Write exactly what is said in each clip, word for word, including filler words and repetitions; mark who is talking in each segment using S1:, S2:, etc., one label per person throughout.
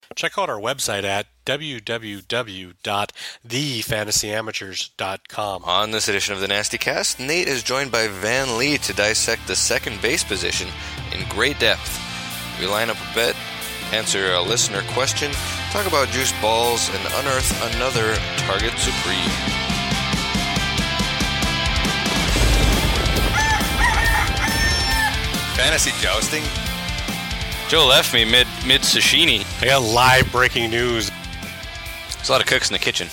S1: Check out our website at w w w dot the fantasy amateurs dot com.
S2: On this edition of the Nasty Cast, Nate is joined by Van Lee to dissect the second base position in great depth. We line up a bet, answer a listener question, talk about juice balls, and unearth another target supreme. Fantasy jousting? Joe left me mid mid sashimi.
S1: I got live breaking news.
S2: There's a lot of cooks in the kitchen.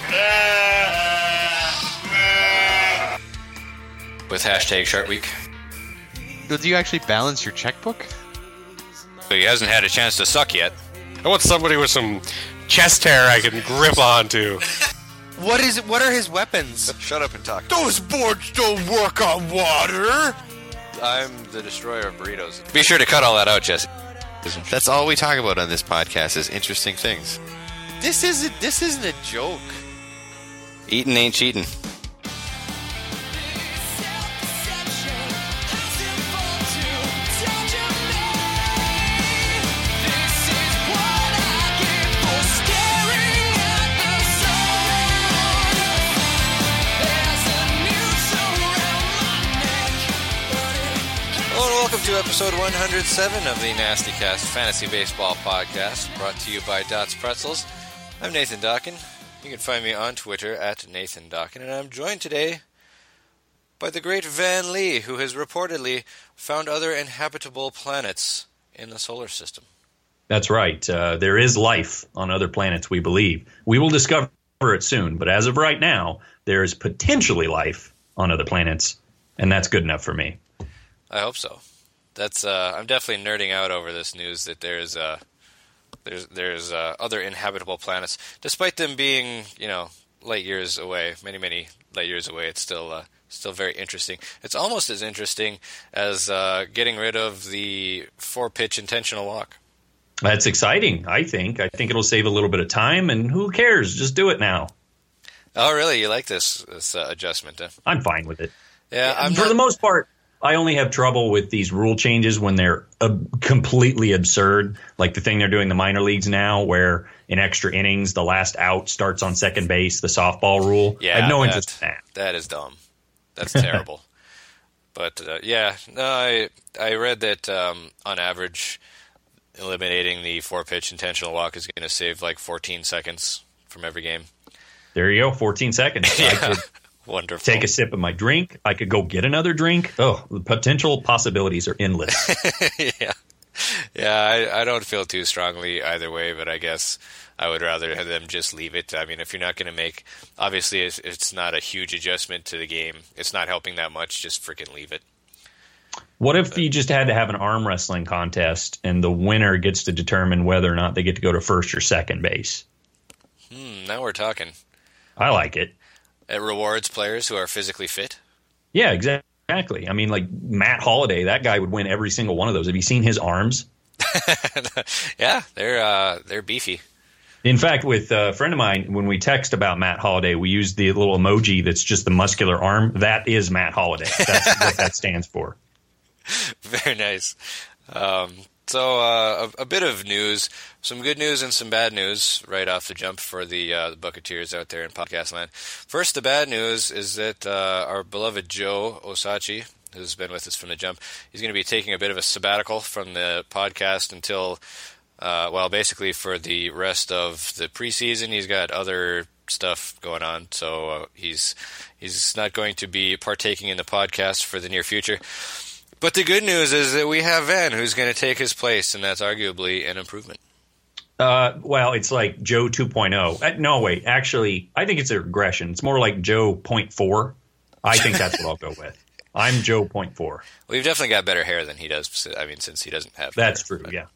S2: With hashtag Shark Week.
S3: Do you actually balance your checkbook?
S2: But he hasn't had a chance to suck yet.
S1: I want somebody with some chest hair I can grip onto.
S4: What is? What are his weapons?
S2: Shut up and talk.
S4: Those boards don't work on water.
S2: I'm the destroyer of burritos. Be sure to cut all that out, Jesse.
S3: That's all we talk about on this podcast is interesting things.
S4: This isn't. This isn't a joke.
S2: Eating ain't cheating. Welcome to episode one hundred seven of the Nasty Cast Fantasy Baseball Podcast, brought to you by Dots Pretzels. I'm Nathan Dawkin. You can find me on Twitter at Nathan Dawkin, and I'm joined today by the great Van Lee, who has reportedly found other inhabitable planets in the solar system.
S5: That's right. Uh, there is life on other planets, we believe. We will discover it soon, but as of right now, there is potentially life on other planets, and that's good enough for me.
S2: I hope so. That's uh, I'm definitely nerding out over this news that there's uh, there's there's uh, other inhabitable planets, despite them being, you know, light years away, many many light years away. It's still uh, still very interesting. It's almost as interesting as uh, getting rid of the four pitch intentional walk.
S5: That's exciting. I think. I think it'll save a little bit of time, and who cares? Just do it now.
S2: Oh, really? You like this this uh, adjustment? Huh?
S5: I'm fine with it.
S2: Yeah, I'm
S5: for
S2: not...
S5: the most part. I only have trouble with these rule changes when they're uh, completely absurd, like the thing they're doing in the minor leagues now, where in extra innings, the last out starts on second base, the softball rule.
S2: Yeah,
S5: I have no
S2: that,
S5: interest in that.
S2: That is dumb. That's terrible. But, uh, yeah, no, I I read that um, on average, eliminating the four-pitch intentional walk is going to save like fourteen seconds from every game.
S5: There you go, fourteen seconds.
S2: Yeah.
S5: I could
S2: Wonderful.
S5: Take a sip of my drink. I could go get another drink. Oh, the potential possibilities are endless.
S2: yeah. Yeah, I, I don't feel too strongly either way, but I guess I would rather have them just leave it. I mean, if you're not going to make – obviously, it's, it's not a huge adjustment to the game. It's not helping that much. Just freaking leave it.
S5: What if you just had to have an arm wrestling contest and the winner gets to determine whether or not they get to go to first or second base?
S2: Hmm, now we're talking.
S5: I like it.
S2: It rewards players who are physically fit?
S5: Yeah, exactly. I mean, like Matt Holliday, that guy would win every single one of those. Have you seen his arms?
S2: Yeah, they're uh, they're beefy.
S5: In fact, with a friend of mine, when we text about Matt Holliday, we use the little emoji that's just the muscular arm. That is Matt Holliday. That's what that stands for.
S2: Very nice. Um, so uh, a, a bit of news, some good news and some bad news right off the jump for the, uh, the Bucketeers out there in podcast land. First, the bad news is that uh, our beloved Joe Osachi, who's been with us from the jump, he's going to be taking a bit of a sabbatical from the podcast until, uh, well, basically for the rest of the preseason. He's got other stuff going on, so uh, he's he's not going to be partaking in the podcast for the near future. But the good news is that we have Van, who's going to take his place, and that's arguably an improvement.
S5: Uh, well, it's like Joe two point oh. Uh, no, wait. Actually, I think it's a regression. It's more like Joe point four. I think that's what I'll go with. I'm Joe point four.
S2: Well, you've definitely got better hair than he does. I mean, since he doesn't have
S5: That's
S2: hair,
S5: true,
S2: but,
S5: yeah.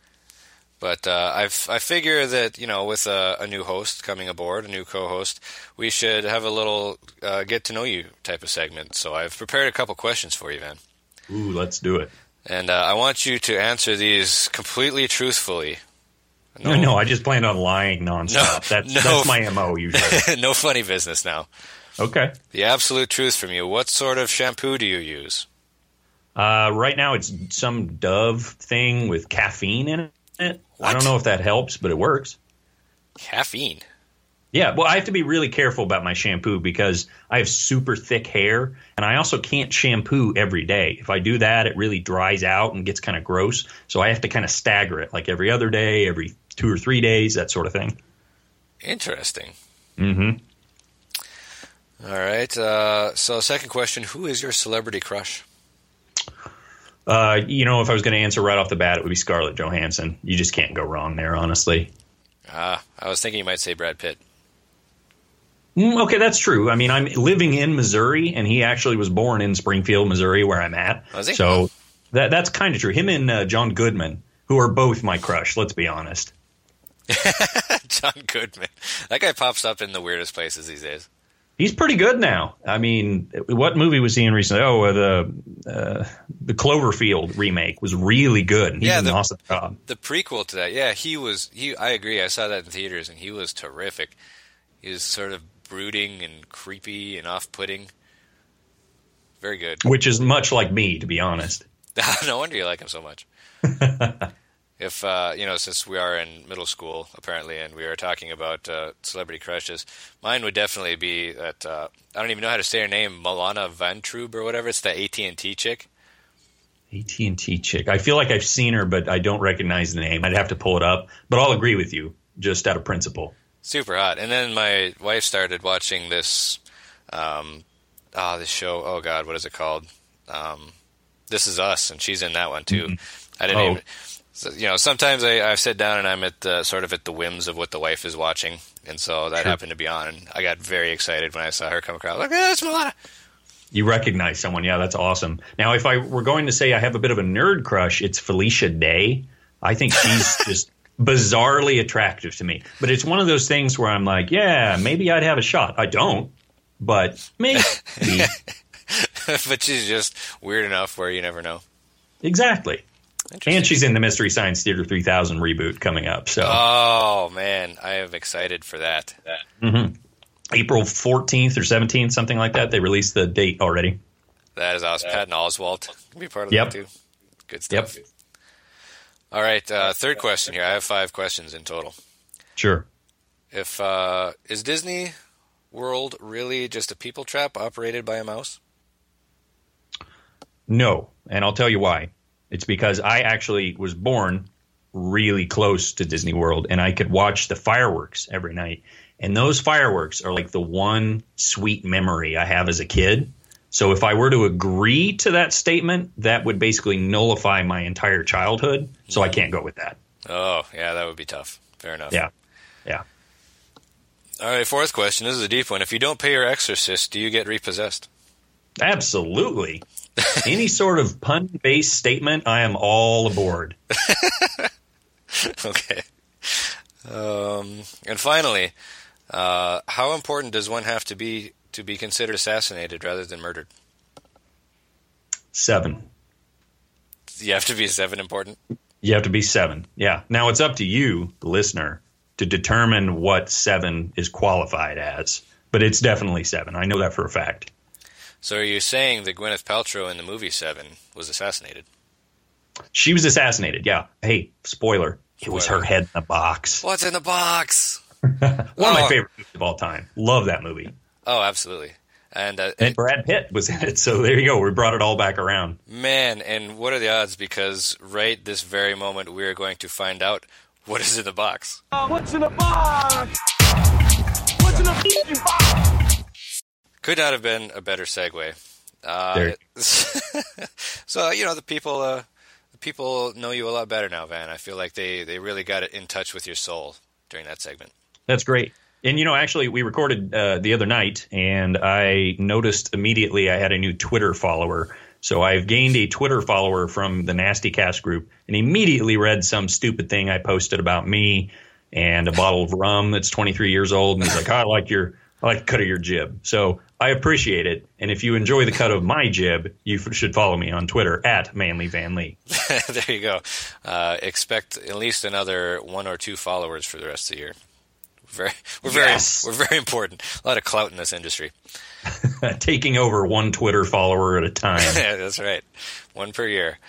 S2: But uh, I've, I figure that, you know, with a, a new host coming aboard, a new co-host, we should have a little uh, get-to-know-you type of segment. So I've prepared a couple questions for you, Van.
S5: Ooh, let's do it.
S2: And uh, I want you to answer these completely truthfully.
S5: No, no, I just plan on lying nonstop.
S2: No,
S5: that's,
S2: no,
S5: that's my M O usually.
S2: No funny business now.
S5: Okay.
S2: The absolute truth from you. What sort of shampoo do you use?
S5: Uh, right now it's some Dove thing with caffeine in it. I don't know if that helps, but it works.
S2: Caffeine.
S5: Yeah, well, I have to be really careful about my shampoo because I have super thick hair, and I also can't shampoo every day. If I do that, it really dries out and gets kind of gross. So I have to kind of stagger it, like every other day, every two or three days, that sort of thing.
S2: Interesting.
S5: Mm-hmm.
S2: All right. Uh, so second question, who is your celebrity crush?
S5: Uh, you know, if I was going to answer right off the bat, it would be Scarlett Johansson. You just can't go wrong there, honestly.
S2: Ah, I was thinking you might say Brad Pitt.
S5: Mm, okay, that's true. I mean, I'm living in Missouri, and he actually was born in Springfield, Missouri, where I'm at.
S2: Was he?
S5: So that that's kind of true. Him and uh, John Goodman, who are both my crush, let's be honest.
S2: John Goodman. That guy pops up in the weirdest places these days.
S5: He's pretty good now. I mean, what movie was he in recently? Oh, uh, the uh, the Cloverfield remake was really good. He
S2: yeah,
S5: did
S2: the,
S5: an awesome job.
S2: The prequel to that, yeah, he was. He, I agree. I saw that in theaters, and he was terrific. He was sort of brooding and creepy and off-putting. Very good.
S5: Which is much like me, to be honest.
S2: No wonder you like him so much. If, uh, you know, since we are in middle school, apparently, and we are talking about uh, celebrity crushes, mine would definitely be that, uh, I don't even know how to say her name, Milana Vantrub or whatever. It's the A T and T chick.
S5: A T and T chick. I feel like I've seen her, but I don't recognize the name. I'd have to pull it up. But I'll agree with you, just out of principle.
S2: Super hot. And then my wife started watching this, um, oh, this show. Oh, God, what is it called? Um, This Is Us, and she's in that one, too. Mm-hmm. I didn't
S5: oh.
S2: even... So, you know, sometimes I, I sit down and I'm at the, sort of at the whims of what the wife is watching, and so that
S5: sure.
S2: happened to be on, and I got very excited when I saw her come across. Like, hey, it's Milana.
S5: You recognize someone. Yeah, that's awesome. Now, if I were going to say I have a bit of a nerd crush, it's Felicia Day. I think she's just bizarrely attractive to me. But it's one of those things where I'm like, yeah, maybe I'd have a shot. I don't, but maybe.
S2: But she's just weird enough where you never know.
S5: Exactly. And she's in the Mystery Science Theater three thousand reboot coming up. So,
S2: oh, man, I am excited for that.
S5: Mm-hmm. April fourteenth or seventeenth, something like that. They released the date already.
S2: That is awesome. Patton Oswalt can be part of
S5: yep.
S2: that, too. Good stuff.
S5: Yep.
S2: All right, uh, third question here. I have five questions in total.
S5: Sure.
S2: If uh, is Disney World really just a people trap operated by a mouse?
S5: No, and I'll tell you why. It's because I actually was born really close to Disney World, and I could watch the fireworks every night. And those fireworks are like the one sweet memory I have as a kid. So if I were to agree to that statement, that would basically nullify my entire childhood. So I can't go with that.
S2: Oh, yeah, that would be tough. Fair enough.
S5: Yeah, yeah.
S2: All right, fourth question. This is a deep one. If you don't pay your exorcist, do you get repossessed?
S5: Absolutely. Any sort of pun-based statement, I am all aboard.
S2: Okay. Um, and finally, uh, how important does one have to be to be considered assassinated rather than murdered?
S5: Seven.
S2: You have to be seven important?
S5: You have to be seven, yeah. Now it's up to you, the listener, to determine what seven is qualified as. But it's definitely seven. I know that for a fact.
S2: So are you saying that Gwyneth Paltrow in the movie Seven was assassinated?
S5: She was assassinated, yeah. Hey, spoiler. It
S2: Spoiler.
S5: was her head in the box.
S2: What's in the box?
S5: One
S2: oh.
S5: of my favorite movies of all time. Love that movie.
S2: Oh, absolutely. And, uh,
S5: and Brad Pitt was in it, so there you go. We brought it all back around.
S2: Man, and what are the odds? Because right this very moment, we are going to find out what is in the box.
S6: Uh, what's in the box? What's in the box?
S2: Could not have been a better segue. Uh, so, you know, the people uh, the people know you a lot better now, Van. I feel like they, they really got in touch with your soul during that segment.
S5: That's great. And, you know, actually, we recorded uh, the other night, and I noticed immediately I had a new Twitter follower. So I've gained a Twitter follower from the Nasty Cast group, and immediately read some stupid thing I posted about me and a bottle of rum that's twenty-three years old. And he's like, oh, I like your I like the cut of your jib. So I appreciate it. And if you enjoy the cut of my jib, you f- should follow me on Twitter at Manly Van Lee.
S2: There you go. Uh, expect at least another one or two followers for the rest of the year. Very, we're very,
S5: yes.
S2: we're very important. A lot of clout in this industry.
S5: Taking over one Twitter follower at a time.
S2: Yeah, that's right. One per year.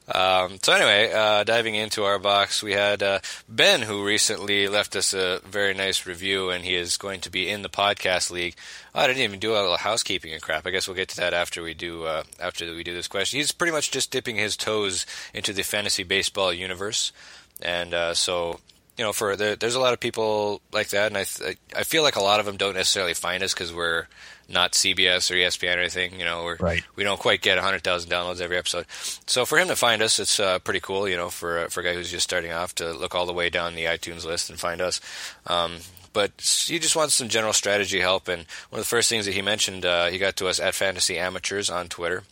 S2: Um, so anyway, uh, diving into our box, we had uh, Ben, who recently left us a very nice review, and he is going to be in the podcast league. Oh, I didn't even do a little housekeeping and crap. I guess we'll get to that after we do uh, after we do this question. He's pretty much just dipping his toes into the fantasy baseball universe, and uh, so you know, for there, there's a lot of people like that, and I th- I feel like a lot of them don't necessarily find us because we're not C B S or E S P N or anything. You know, we're, right. we don't quite get one hundred thousand downloads every episode. So for him to find us, it's uh, pretty cool, you know, for, for a guy who's just starting off to look all the way down the iTunes list and find us. Um, but he just wants some general strategy help, and one of the first things that he mentioned, uh, he got to us at Fantasy Amateurs on Twitter.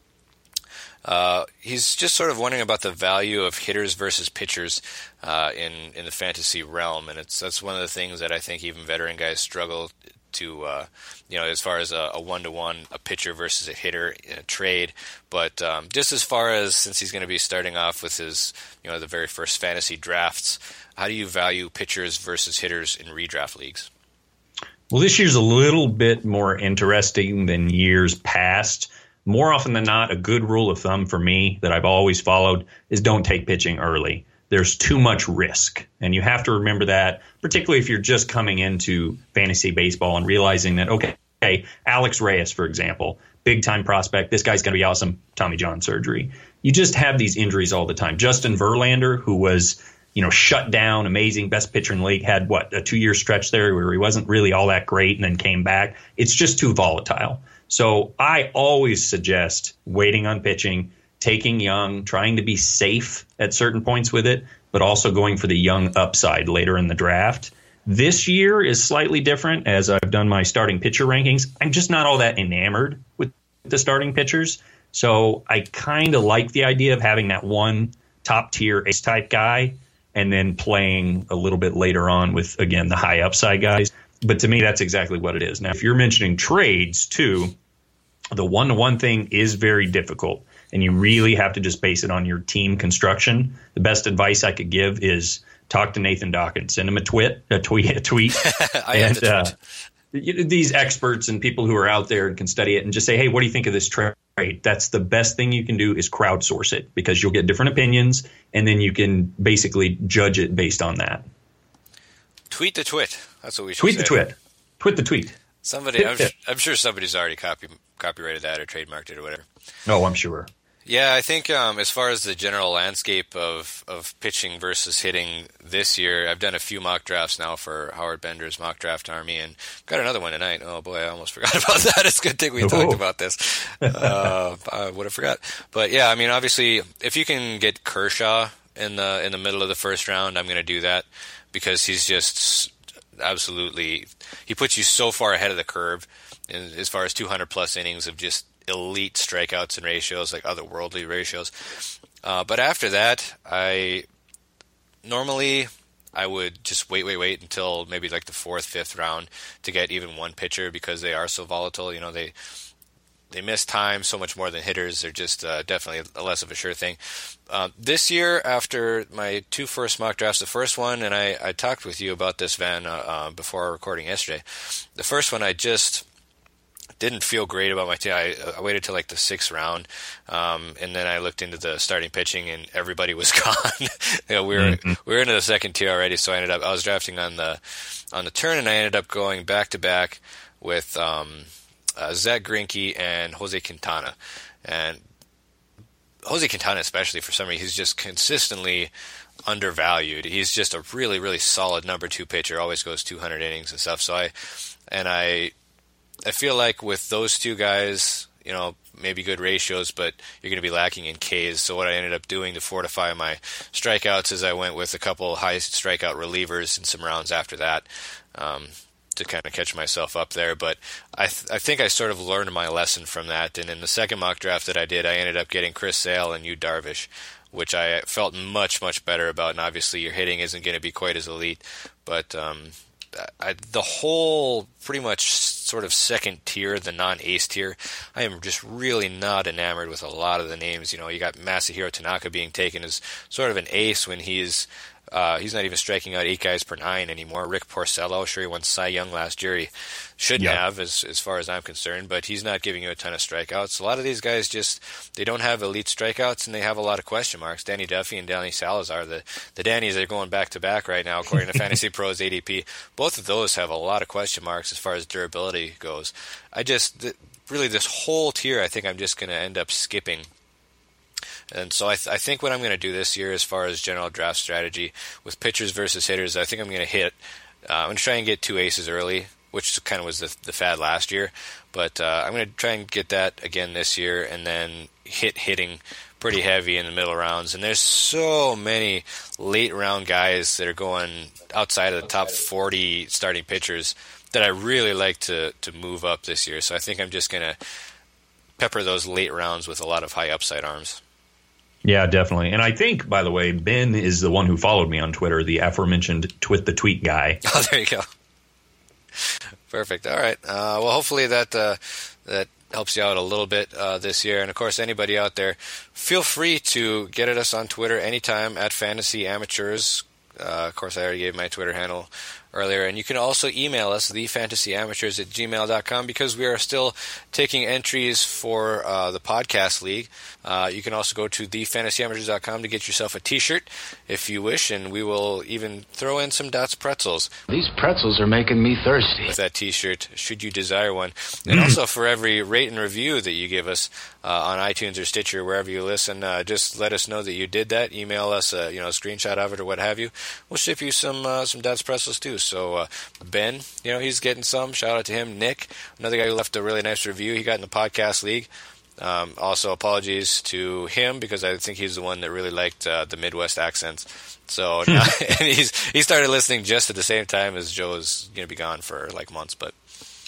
S2: Uh, he's just sort of wondering about the value of hitters versus pitchers uh, in in the fantasy realm, and it's that's one of the things that I think even veteran guys struggle to, uh, you know, as far as a, a one-to-one, a pitcher versus a hitter in a trade. But um, just as far as, since he's going to be starting off with his, you know, the very first fantasy drafts, how do you value pitchers versus hitters in redraft leagues?
S5: Well, this year's a little bit more interesting than years past. More often than not, a good rule of thumb for me that I've always followed is don't take pitching early. There's too much risk, and you have to remember that, particularly if you're just coming into fantasy baseball and realizing that, okay, okay Alex Reyes, for example, big-time prospect, this guy's going to be awesome, Tommy John surgery. You just have these injuries all the time. Justin Verlander, who was, you know, shut down, amazing, best pitcher in the league, had, what, a two-year stretch there where he wasn't really all that great and then came back. It's just too volatile. So I always suggest waiting on pitching, taking young, trying to be safe at certain points with it, but also going for the young upside later in the draft. This year is slightly different as I've done my starting pitcher rankings. I'm just not all that enamored with the starting pitchers. So I kind of like the idea of having that one top-tier ace-type guy and then playing a little bit later on with, again, the high upside guys. But to me, that's exactly what it is. Now, if you're mentioning trades, too, the one-to-one thing is very difficult, and you really have to just base it on your team construction. The best advice I could give is talk to Nathan Dawkins. Send him a twit, a tweet, a tweet.
S2: I
S5: and,
S2: have to
S5: uh, these experts and people who are out there and can study it and just say, hey, what do you think of this trade? That's the best thing you can do is crowdsource it, because you'll get different opinions, and then you can basically judge it based on that.
S2: Tweet the twit. That's what we should
S5: tweet
S2: say.
S5: Tweet the twit. Twit the tweet.
S2: Somebody, I'm, I'm sure somebody's already copy, copyrighted that or trademarked it or whatever.
S5: Oh, I'm sure.
S2: Yeah, I think um, as far as the general landscape of, of pitching versus hitting this year, I've done a few mock drafts now for Howard Bender's Mock Draft Army, and got another one tonight. Oh boy, I almost forgot about that. It's a good thing we oh. talked about this. Uh, I would have forgot. But yeah, I mean, obviously, if you can get Kershaw in the in the middle of the first round, I'm going to do that, because he's just absolutely, he puts you so far ahead of the curve in, as far as two hundred plus innings of just elite strikeouts and ratios, like otherworldly ratios. Uh, but after that, I normally I would just wait, wait, wait until maybe like the fourth, fifth round to get even one pitcher, because they are so volatile. You know, they they miss time so much more than hitters. They're just uh, definitely a less of a sure thing. Uh, this year, after my two first mock drafts, the first one, and I, I talked with you about this, Van, uh, uh, before our recording yesterday. The first one, I just didn't feel great about my team. I, I waited till like the sixth round, um, and then I looked into the starting pitching, and everybody was gone. you know, we were mm-hmm. we were into the second tier already, so I ended up I was drafting on the on the turn, and I ended up going back to back with um, uh, Zach Greinke and Jose Quintana, and Jose Quintana especially, for some reason, he's just consistently undervalued. He's just a really really solid number two pitcher. Always goes two hundred innings and stuff. So I and I. I feel like with those two guys, you know, maybe good ratios, but you're going to be lacking in Ks. So what I ended up doing to fortify my strikeouts is I went with a couple high strikeout relievers in some rounds after that, um, to kind of catch myself up there. But I th- I think I sort of learned my lesson from that. And in the second mock draft that I did, I ended up getting Chris Sale and Yu Darvish, which I felt much, much better about. And obviously your hitting isn't going to be quite as elite, but um, I, the whole pretty much sort of second tier, the non-ace tier, I am just really not enamored with a lot of the names. You know, you got Masahiro Tanaka being taken as sort of an ace when he's Uh, he's not even striking out eight guys per nine anymore. Rick Porcello, sure he won Cy Young last year. He shouldn't
S5: yeah.
S2: have, as as far as I'm concerned, but he's not giving you a ton of strikeouts. A lot of these guys just, they don't have elite strikeouts, and they have a lot of question marks. Danny Duffy and Danny Salazar, the, the Dannies are going back-to-back right now, according to Fantasy Pros A D P. Both of those have a lot of question marks as far as durability goes. I just, th- really, this whole tier, I think I'm just going to end up skipping. And so I, th- I think what I'm going to do this year as far as general draft strategy with pitchers versus hitters, I think I'm going to hit, uh, I'm going to try and get two aces early, which kind of was the, the fad last year. But uh, I'm going to try and get that again this year, and then hit hitting pretty heavy in the middle rounds. And there's so many late round guys that are going outside of the top forty starting pitchers that I really like to, to move up this year. So I think I'm just going to pepper those late rounds with a lot of high upside arms.
S5: Yeah, definitely. And I think, by the way, Ben is the one who followed me on Twitter, the aforementioned Twit the Tweet guy.
S2: Oh, there you go. Perfect. All right. Uh, well, hopefully that uh, that helps you out a little bit uh, this year. And, of course, anybody out there, feel free to get at us on Twitter anytime at Fantasy Amateurs. Uh, of course, I already gave my Twitter handle earlier. And you can also email us, the fantasy amateurs at gmail dot com, because we are still taking entries for uh, the podcast league. Uh, you can also go to the fantasy amateurs dot com to get yourself a T-shirt if you wish, and we will even throw in some Dots pretzels.
S7: These pretzels are making me thirsty.
S2: With that T-shirt, should you desire one. And also for every rate and review that you give us uh, on iTunes or Stitcher, wherever you listen, uh, just let us know that you did that. Email us a you know, a screenshot of it or what have you. We'll ship you some uh, some Dots pretzels too. So uh, Ben, you know, he's getting some. Shout out to him. Nick, another guy who left a really nice review. He got in the podcast league. Um, also, apologies to him because I think he's the one that really liked uh, the Midwest accents. So now, and he's he started listening just at the same time as Joe's going to be gone for like months, but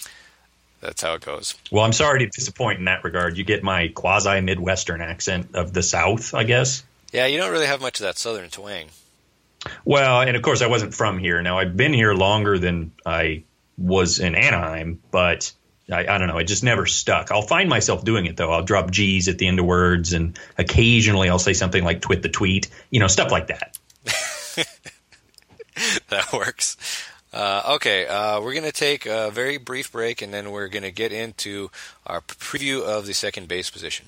S2: that's how it goes.
S5: Well, I'm sorry to disappoint in that regard. You get my quasi-Midwestern accent of the South, I guess.
S2: Yeah, you don't really have much of that Southern twang.
S5: Well, and of course, I wasn't from here. Now, I've been here longer than I was in Anaheim, but I, I don't know. It just never stuck. I'll find myself doing it, though. I'll drop G's at the end of words, and occasionally I'll say something like twit the tweet, you know, stuff like that.
S2: That works. Uh, okay, uh, we're going to take a very brief break, and then we're going to get into our preview of the second base position.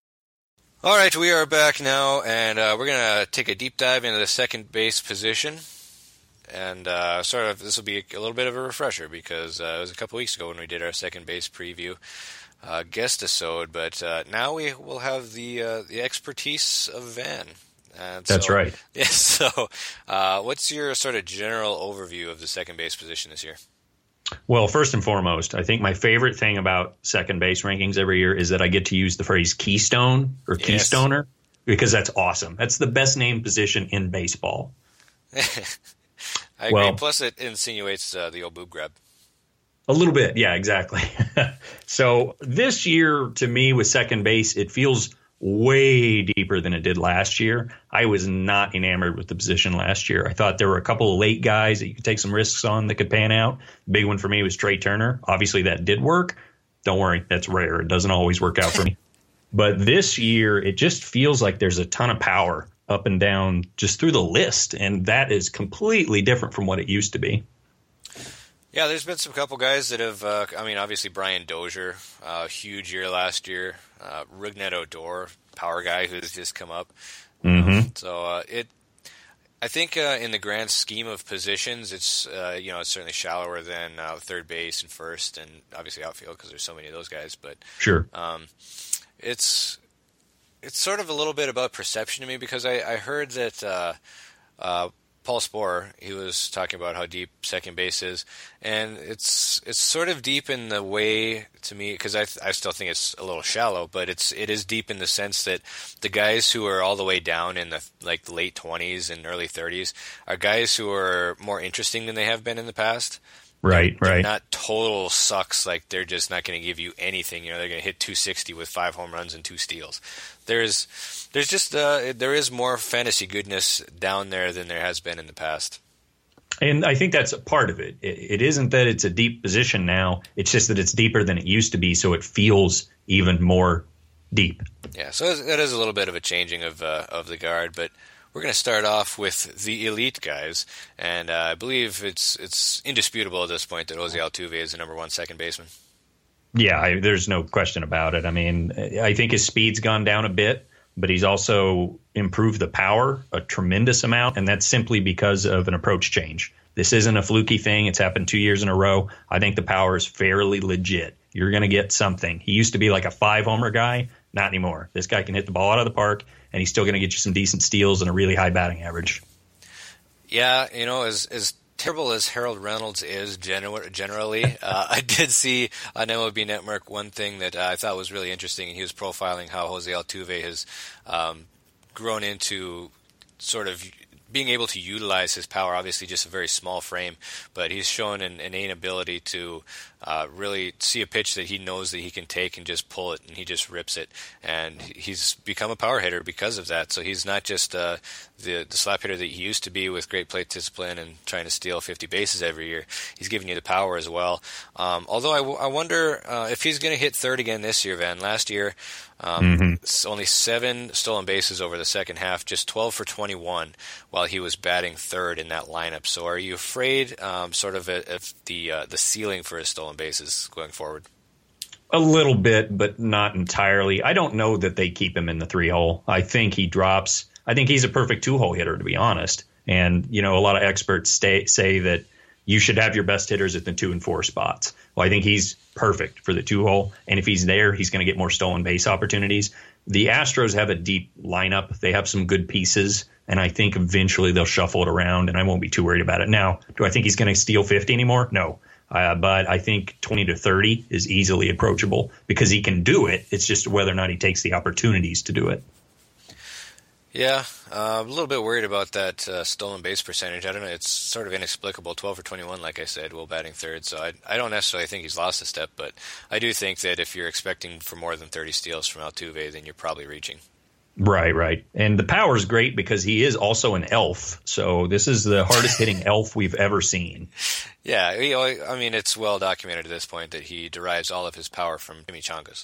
S2: All right, we are back now, and uh, we're going to take a deep dive into the second base position. And uh, sort of, this will be a little bit of a refresher because uh, it was a couple weeks ago when we did our second base preview uh, guest-isode, but uh, now we will have the uh, the expertise of Van. And
S5: That's
S2: so,
S5: right.
S2: Yes. So, uh, what's your sort of general overview of the second base position this year?
S5: Well, first and foremost, I think my favorite thing about second base rankings every year is that I get to use the phrase keystone or
S2: Yes.
S5: keystoner because that's awesome. That's the best named position in baseball.
S2: I agree.
S5: Well-
S2: Plus, it insinuates uh, the old boob grab.
S5: A little bit. Yeah, exactly. So this year, to me, with second base, it feels way deeper than it did last year. I was not enamored with the position last year. I thought there were a couple of late guys that you could take some risks on that could pan out. The big one for me was Trey Turner. Obviously, that did work. Don't worry, that's rare. It doesn't always work out for me. But this year, it just feels like there's a ton of power up and down just through the list, and that is completely different from what it used to be.
S2: Yeah, there's been some couple guys that have, uh, I mean, obviously Brian Dozier, uh, huge year last year. Uh, Rougned Odor, power guy who's just come up.
S5: Mm-hmm.
S2: So uh, it, I think uh, in the grand scheme of positions, it's, uh, you know, it's certainly shallower than uh, third base and first and obviously outfield because there's so many of those guys. But
S5: Sure.
S2: um, it's it's sort of a little bit about perception to me because I, I heard that uh, uh, Paul Sporer, he was talking about how deep second base is, and it's it's sort of deep in the way to me because I I still think it's a little shallow, but it's it is deep in the sense that the guys who are all the way down in the like the late twenties and early thirties are guys who are more interesting than they have been in the past.
S5: Right,
S2: They're
S5: right.
S2: not total sucks. Like they're just not going to give you anything. You know, they're going to hit two sixty with five home runs and two steals. There's, there's just uh, there is more fantasy goodness down there than there has been in the past.
S5: And I think that's a part of it. it. It isn't that it's a deep position now. It's just that it's deeper than it used to be, so it feels even more deep.
S2: Yeah, so that is a little bit of a changing of uh, of the guard. But We're going to start off with the elite guys, and uh, I believe it's it's indisputable at this point that Ozzy Altuve is the number one second baseman.
S5: Yeah, I, there's no question about it. I mean, I think his speed's gone down a bit, but he's also improved the power a tremendous amount, and that's simply because of an approach change. This isn't a fluky thing. It's happened two years in a row. I think the power is fairly legit. You're going to get something. He used to be like a five-homer guy. Not anymore. This guy can hit the ball out of the park, and he's still going to get you some decent steals and a really high batting average.
S2: Yeah, you know, as as terrible as Harold Reynolds is genu- generally, uh, I did see on M L B Network one thing that uh, I thought was really interesting, and he was profiling how Jose Altuve has um, grown into sort of being able to utilize his power. Obviously just a very small frame, but he's shown an innate ability to uh, really see a pitch that he knows that he can take and just pull it, and he just rips it. And he's become a power hitter because of that. So he's not just uh, the, the slap hitter that he used to be with great plate discipline and trying to steal fifty bases every year. He's giving you the power as well. Um, although I, w- I wonder uh, if he's going to hit third again this year, Van. Last year, Um, mm-hmm. only seven stolen bases over the second half, just twelve for twenty-one while he was batting third in that lineup. So are you afraid um, sort of of the uh, the ceiling for his stolen bases going forward?
S5: A little bit, but not entirely. I don't know that they keep him in the three hole. I think he drops. I think he's a perfect two hole hitter, to be honest. And, you know, a lot of experts stay, say that you should have your best hitters at the two and four spots. Well, I think he's perfect for the two hole. And if he's there, he's going to get more stolen base opportunities. The Astros have a deep lineup. They have some good pieces. And I think eventually they'll shuffle it around, and I won't be too worried about it. Now, do I think he's going to steal fifty anymore? No. Uh, but I think twenty to thirty is easily approachable because he can do it. It's just whether or not he takes the opportunities to do it.
S2: Yeah, uh, I'm a little bit worried about that uh, stolen base percentage. I don't know. It's sort of inexplicable. twelve for twenty-one, like I said, while batting third. So I, I don't necessarily think he's lost a step, but I do think that if you're expecting for more than thirty steals from Altuve, then you're probably reaching.
S5: Right, right. And the power is great because he is also an elf. So this is the hardest hitting elf we've ever seen.
S2: Yeah, you know, I mean, it's well documented at this point that he derives all of his power from chimichangas.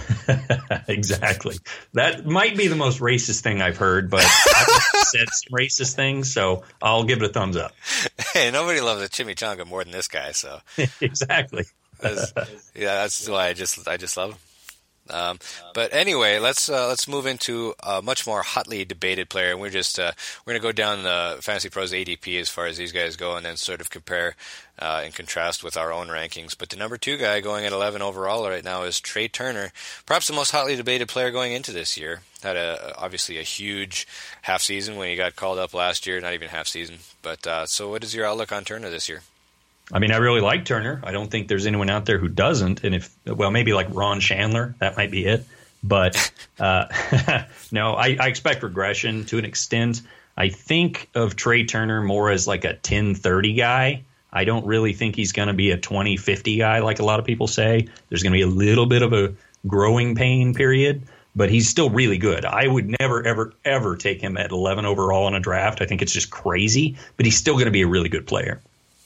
S5: Exactly. That might be the most racist thing I've heard, but I've said some racist things, so I'll give it a thumbs up.
S2: Hey, nobody loves a chimichanga more than this guy, so
S5: exactly.
S2: That's, yeah, that's why I just I just love him. Um, but anyway, let's uh, let's move into a much more hotly debated player, and we're just uh, we're going to go down the Fantasy Pros A D P as far as these guys go, and then sort of compare uh, and contrast with our own rankings. But the number two guy going at eleven overall right now is Trey Turner, perhaps the most hotly debated player going into this year. Had a obviously a huge half season when he got called up last year, not even half season. But uh, so, what is your outlook on Turner this year?
S5: I mean, I really like Turner. I don't think there's anyone out there who doesn't. And if, well, maybe like Ron Chandler, that might be it. But uh, no, I, I expect regression to an extent. I think of Trey Turner more as like a ten thirty guy. I don't really think he's going to be a twenty fifty guy like a lot of people say. There's going to be a little bit of a growing pain period, but he's still really good. I would never, ever, ever take him at eleven overall in a draft. I think it's just crazy, but he's still going to be a really good player.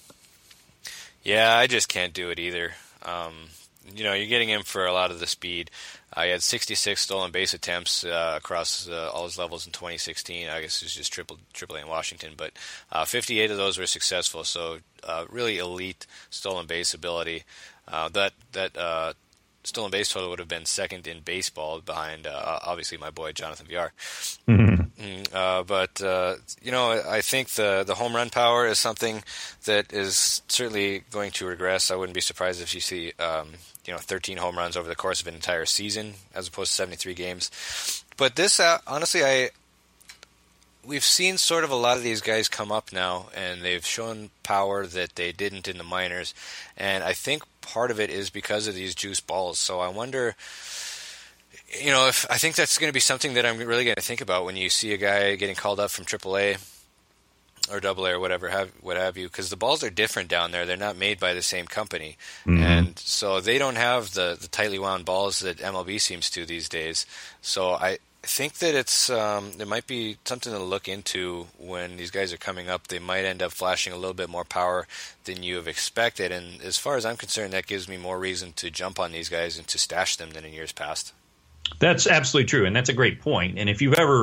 S2: Yeah, I just can't do it either. Um, you know, you're getting him for a lot of the speed. Uh, he had sixty-six stolen base attempts uh, across uh, all his levels in twenty sixteen. I guess it was just triple, triple A in Washington, but uh, fifty-eight of those were successful. So uh, really elite stolen base ability. Uh, that that uh, stolen base total would have been second in baseball behind uh, obviously my boy Jonathan Villar. Mm-hmm. Uh, but uh, you know, I think the the home run power is something that is certainly going to regress. I wouldn't be surprised if you see um, you know thirteen home runs over the course of an entire season as opposed to seventy-three games. But this, uh, honestly, I we've seen sort of a lot of these guys come up now, and they've shown power that they didn't in the minors, and I think part of it is because of these juice balls. So I wonder, you know, if I think that's going to be something that I'm really going to think about when you see a guy getting called up from triple A or double A or whatever, have, what have you, because the balls are different down there. They're not made by the same company. Mm-hmm. And so they don't have the, the tightly wound balls that M L B seems to these days. So I think that it's um, there might be something to look into when these guys are coming up. They might end up flashing a little bit more power than you have expected. And as far as I'm concerned, that gives me more reason to jump on these guys and to stash them than in years past.
S5: That's absolutely true, and that's a great point. And if you've ever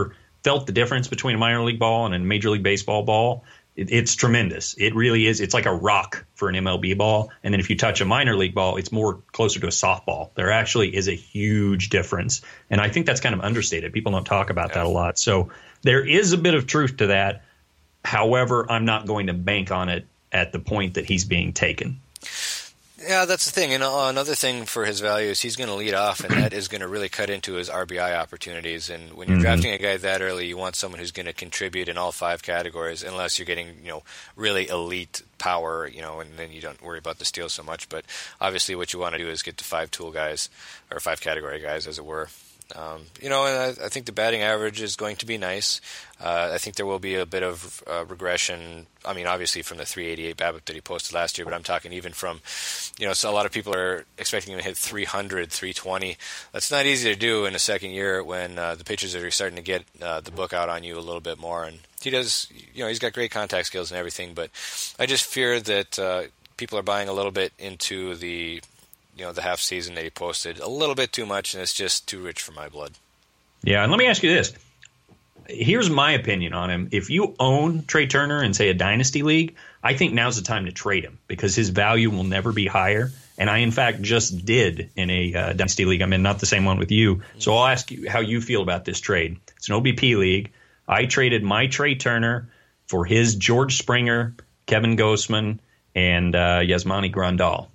S5: felt the difference between a minor league ball and a Major League Baseball ball, it, it's tremendous. It really is. It's like a rock for an M L B ball. And then if you touch a minor league ball, it's more closer to a softball. There actually is a huge difference. And I think that's kind of understated. People don't talk about that a lot. So there is a bit of truth to that. However, I'm not going to bank on it at the point that he's being taken.
S2: Yeah, that's the thing. And another thing for his value is he's going to lead off, and that is going to really cut into his R B I opportunities. And when you're mm-hmm. drafting a guy that early, you want someone who's going to contribute in all five categories, unless you're getting, you know, really elite power, you know, and then you don't worry about the steals so much. But obviously what you want to do is get the five tool guys, or five category guys, as it were. Um, you know, and I, I think the batting average is going to be nice. Uh, I think there will be a bit of uh, regression. I mean, obviously from the three eighty-eight BABIP that he posted last year, but I'm talking even from, you know, so a lot of people are expecting him to hit three hundred, three twenty. That's not easy to do in a second year when uh, the pitchers are starting to get uh, the book out on you a little bit more. And he does, you know, he's got great contact skills and everything, but I just fear that uh, people are buying a little bit into the, you know, the half season that he posted a little bit too much, and it's just too rich for my blood.
S5: Yeah, and let me ask you this. Here's my opinion on him. If you own Trey Turner in, say, a dynasty league, I think now's the time to trade him because his value will never be higher. And I, in fact, just did in a uh, dynasty league. I'm in not the same one with you. So I'll ask you how you feel about this trade. It's an O B P league. I traded my Trey Turner for his George Springer, Kevin Gausman, and uh, Yasmani Grandal.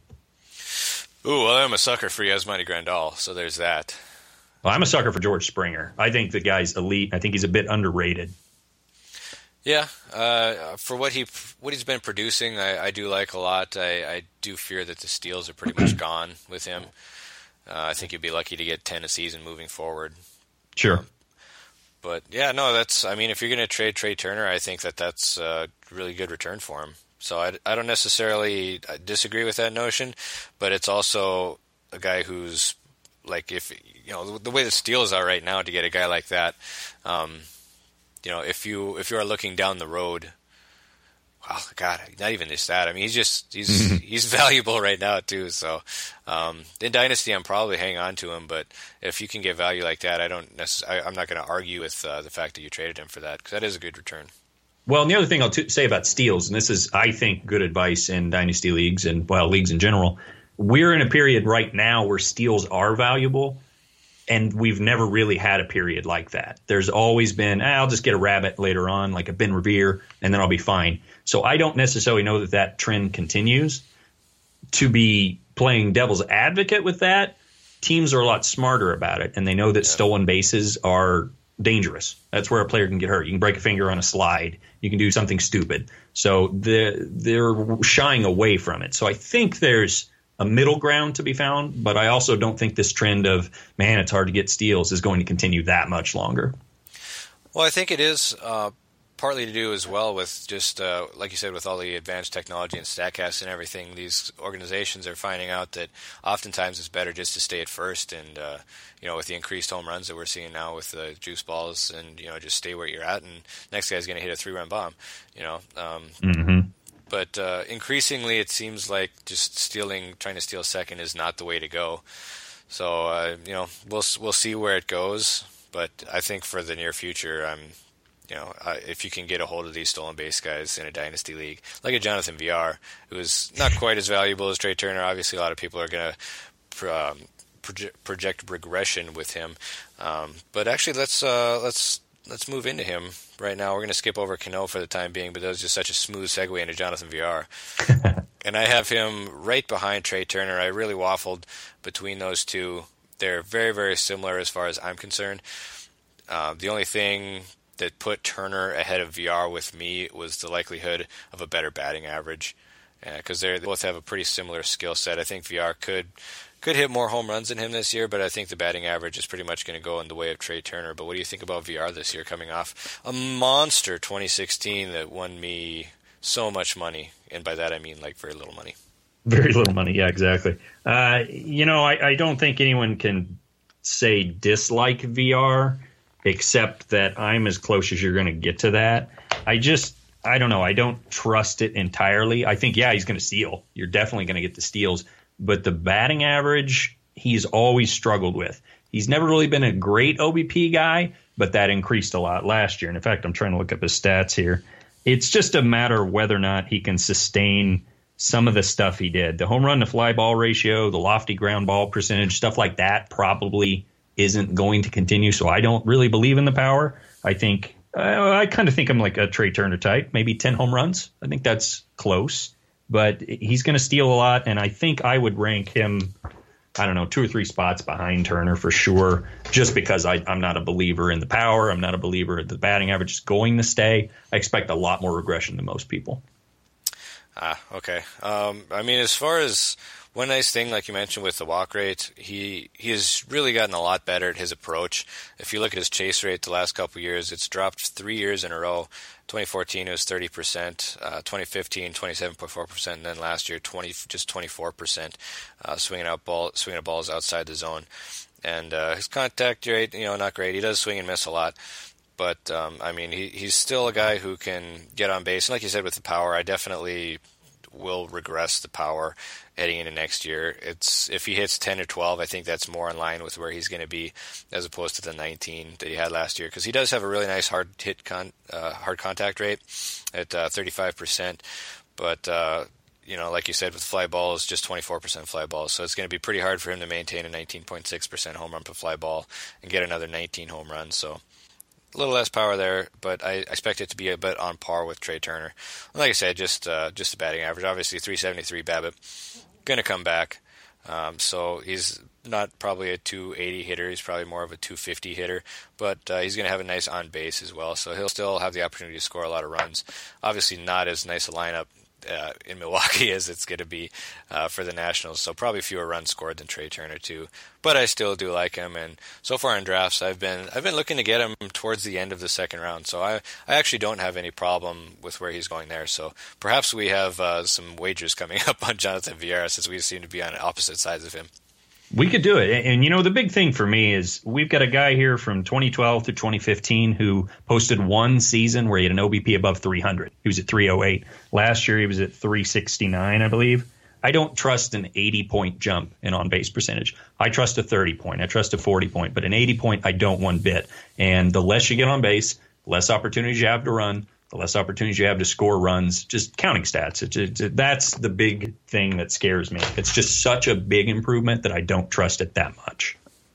S2: Ooh, well, I'm a sucker for Yasmani Grandal, so there's that.
S5: Well, I'm a sucker for George Springer. I think the guy's elite. I think he's a bit underrated.
S2: Yeah, uh, for what he what he's been producing, I, I do like a lot. I, I do fear that the steals are pretty much gone with him. Uh, I think you'd be lucky to get ten a season moving forward.
S5: Sure.
S2: Um, but yeah, no, that's. I mean, if you're going to trade Trey Turner, I think that that's a really good return for him. So I, I don't necessarily disagree with that notion, but it's also a guy who's like, if you know the, the way the steals are right now to get a guy like that, um, you know, if you if you are looking down the road, wow, God, not even just that. I mean, he's just he's he's valuable right now too. So um, in Dynasty, I'm probably hanging on to him, but if you can get value like that, I don't necessarily. I'm not going to argue with uh, the fact that you traded him for that because that is a good return.
S5: Well, and the other thing I'll t- say about steals, and this is, I think, good advice in dynasty leagues and, well, leagues in general, we're in a period right now where steals are valuable, and we've never really had a period like that. There's always been, eh, I'll just get a rabbit later on, like a Ben Revere, and then I'll be fine. So I don't necessarily know that that trend continues. To be playing devil's advocate with that, teams are a lot smarter about it, and they know that yeah. stolen bases are dangerous. That's where a player can get hurt. You can break a finger on a slide. You can do something stupid. So they're, they're shying away from it. So I think there's a middle ground to be found, but I also don't think this trend of, man, it's hard to get steals is going to continue that much longer.
S2: Well, I think it is uh, partly to do as well with just, uh, like you said, with all the advanced technology and StatCast and everything, these organizations are finding out that oftentimes it's better just to stay at first and, uh, you know, with the increased home runs that we're seeing now with the juice balls and, you know, just stay where you're at and next guy's going to hit a three-run bomb, you know. Um,
S5: mm-hmm.
S2: But uh, increasingly it seems like just stealing, trying to steal second is not the way to go. So, uh, you know, we'll we'll see where it goes. But I think for the near future, I'm, you know, uh, if you can get a hold of these stolen base guys in a dynasty league, like a Jonathan V R, who's not quite as valuable as Trey Turner. Obviously, a lot of people are going to um, project, project regression with him. Um, but actually, let's uh, let's let's move into him right now. We're going to skip over Cano for the time being, but that was just such a smooth segue into Jonathan V R. And I have him right behind Trey Turner. I really waffled between those two. They're very, very similar as far as I'm concerned. Uh, the only thing that put Turner ahead of V R with me was the likelihood of a better batting average, because uh, they both have a pretty similar skill set. I think V R could could hit more home runs than him this year, but I think the batting average is pretty much going to go in the way of Trey Turner. But what do you think about V R this year, coming off a monster twenty sixteen that won me so much money? And by that I mean like very little money.
S5: Very little money, yeah, exactly. Uh, you know, I, I don't think anyone can say dislike V R, except that I'm as close as you're going to get to that. I just, I don't know. I don't trust it entirely. I think, yeah, he's going to steal. You're definitely going to get the steals. But the batting average, he's always struggled with. He's never really been a great O B P guy, but that increased a lot last year. And in fact, I'm trying to look up his stats here. It's just a matter of whether or not he can sustain some of the stuff he did. The home run to fly ball ratio, the lofty ground ball percentage, stuff like that probably isn't going to continue. So I don't really believe in the power. I think uh, I kind of think I'm like a Trey Turner type, maybe ten home runs. I think that's close, but he's going to steal a lot. And I think I would rank him, I don't know, two or three spots behind Turner for sure, just because I, I'm not a believer in the power. I'm not a believer in the batting average is going to stay. I expect a lot more regression than most people.
S2: Ah, okay. Um, I mean, as far as one nice thing, like you mentioned with the walk rate, he he has really gotten a lot better at his approach. If you look at his chase rate the last couple of years, it's dropped three years in a row. twenty fourteen it was thirty percent, uh, twenty fifteen twenty-seven point four percent, and then last year twenty just twenty-four percent, uh, swinging out ball swinging at balls outside the zone. And uh, his contact rate, you know, not great. He does swing and miss a lot. But, um, I mean, he, he's still a guy who can get on base. And like you said with the power, I definitely will regress the power heading into next year. It's if he hits ten or twelve, I think that's more in line with where he's going to be as opposed to the nineteen that he had last year. Because he does have a really nice hard hit con, uh, hard contact rate at uh, thirty-five percent. But, uh, you know, like you said, with fly balls, just twenty-four percent fly balls. So it's going to be pretty hard for him to maintain a nineteen point six percent home run per fly ball and get another nineteen home runs. So a little less power there, but I expect it to be a bit on par with Trey Turner. Like I said, just uh, just the batting average. Obviously, three seventy-three BABIP, going to come back. Um, so he's not probably a two eighty hitter. He's probably more of a two fifty hitter, but uh, he's going to have a nice on base as well. So he'll still have the opportunity to score a lot of runs. Obviously, not as nice a lineup uh, in Milwaukee as it's going to be uh, for the Nationals. So probably fewer runs scored than Trey Turner too. But I still do like him, and so far in drafts, I've been I've been looking to get him towards the end of the second round. So I, I actually don't have any problem with where he's going there. So perhaps we have uh, some wagers coming up on Jonathan Vieira, since we seem to be on opposite sides of him.
S5: We could do it. And, and, you know, the big thing for me is we've got a guy here from twenty twelve through twenty fifteen who posted one season where he had an O B P above three hundred. He was at three oh eight. Last year, he was at three sixty-nine, I believe. I don't trust an eighty-point jump in on-base percentage. I trust a thirty-point. I trust a forty-point. But an eighty-point, I don't one bit. And the less you get on base, the less opportunities you have to run, the less opportunities you have to score runs, just counting stats. It's, it's, that's the big thing that scares me. It's just such a big improvement that I don't trust it that much.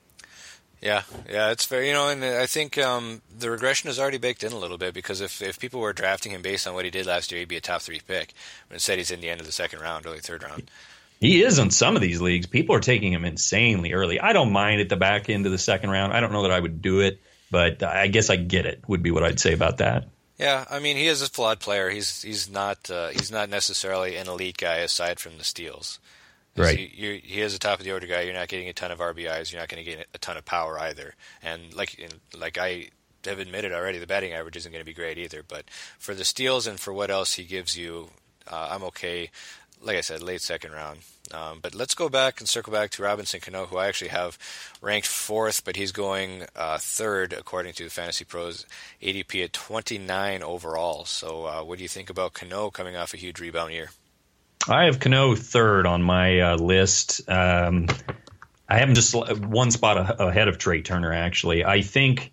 S2: Yeah, yeah, it's fair. You know, and I think um, the regression is already baked in a little bit, because if, if people were drafting him based on what he did last year, he'd be a top three pick. But instead, he's in the end of the second round, early third round.
S5: He is in some of these leagues. People are taking him insanely early. I don't mind at the back end of the second round. I don't know that I would do it, but I guess I get it, would be what I'd say about that.
S2: Yeah, I mean, he is a flawed player. He's he's not uh, he's not necessarily an elite guy aside from the steals.
S5: Right.
S2: He, you, he is a top of the order guy. You're not getting a ton of R B Is. You're not going to get a ton of power either. And like like I have admitted already, the batting average isn't going to be great either. But for the steals and for what else he gives you, uh, I'm okay. Like I said, late second round. Um, but let's go back and circle back to Robinson Cano, who I actually have ranked fourth, but he's going uh, third according to the Fantasy Pros A D P at twenty-nine overall. So uh, what do you think about Cano coming off a huge rebound year?
S5: I have Cano third on my uh, list. Um, I have him just one spot a- ahead of Trey Turner, actually. I think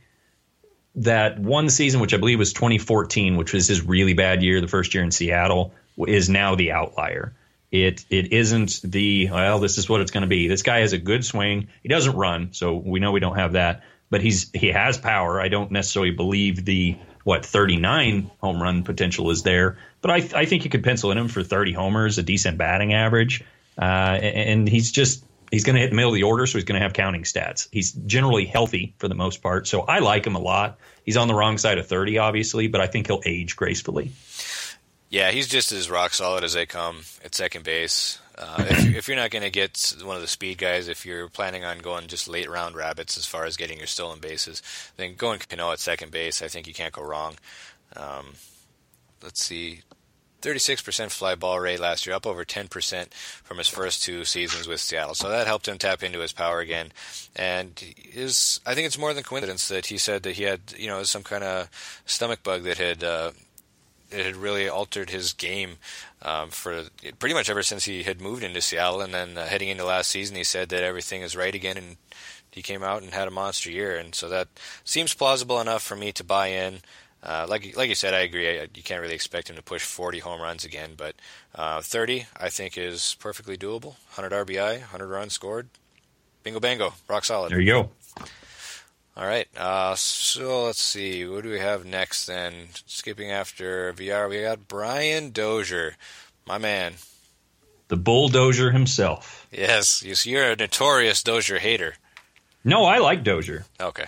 S5: that one season, which I believe was twenty fourteen, which was his really bad year, the first year in Seattle, is now the outlier. It It isn't the, well, this is what it's going to be. This guy has a good swing. He doesn't run, so we know we don't have that. But he's he has power. I don't necessarily believe the, what, thirty-nine home run potential is there. But I, I think you could pencil in him for thirty homers, a decent batting average. Uh, and he's just, he's going to hit the middle of the order, so he's going to have counting stats. He's generally healthy for the most part. So I like him a lot. He's on the wrong side of thirty, obviously, but I think he'll age gracefully.
S2: Yeah, he's just as rock solid as they come at second base. Uh, if, if you're not going to get one of the speed guys, if you're planning on going just late round rabbits as far as getting your stolen bases, then going Cano at second base, I think you can't go wrong. Um, let's see, thirty-six percent fly ball rate last year, up over ten percent from his first two seasons with Seattle. So that helped him tap into his power again. And is I think it's more than coincidence that he said that he had, you know, some kind of stomach bug that had uh, it had really altered his game um, for pretty much ever since he had moved into Seattle. And then uh, heading into last season, he said that everything is right again, and he came out and had a monster year. And so that seems plausible enough for me to buy in. Uh, like like you said, I agree. I, you can't really expect him to push forty home runs again, but uh, thirty I think is perfectly doable. one hundred R B I, one hundred runs scored. Bingo bango, rock solid.
S5: There you go.
S2: All right, uh, so let's see. What do we have next then? Skipping after V R, we got Brian Dozier, my man.
S5: The bulldozer himself.
S2: Yes, you see, you're a notorious Dozier hater.
S5: No, I like Dozier.
S2: Okay.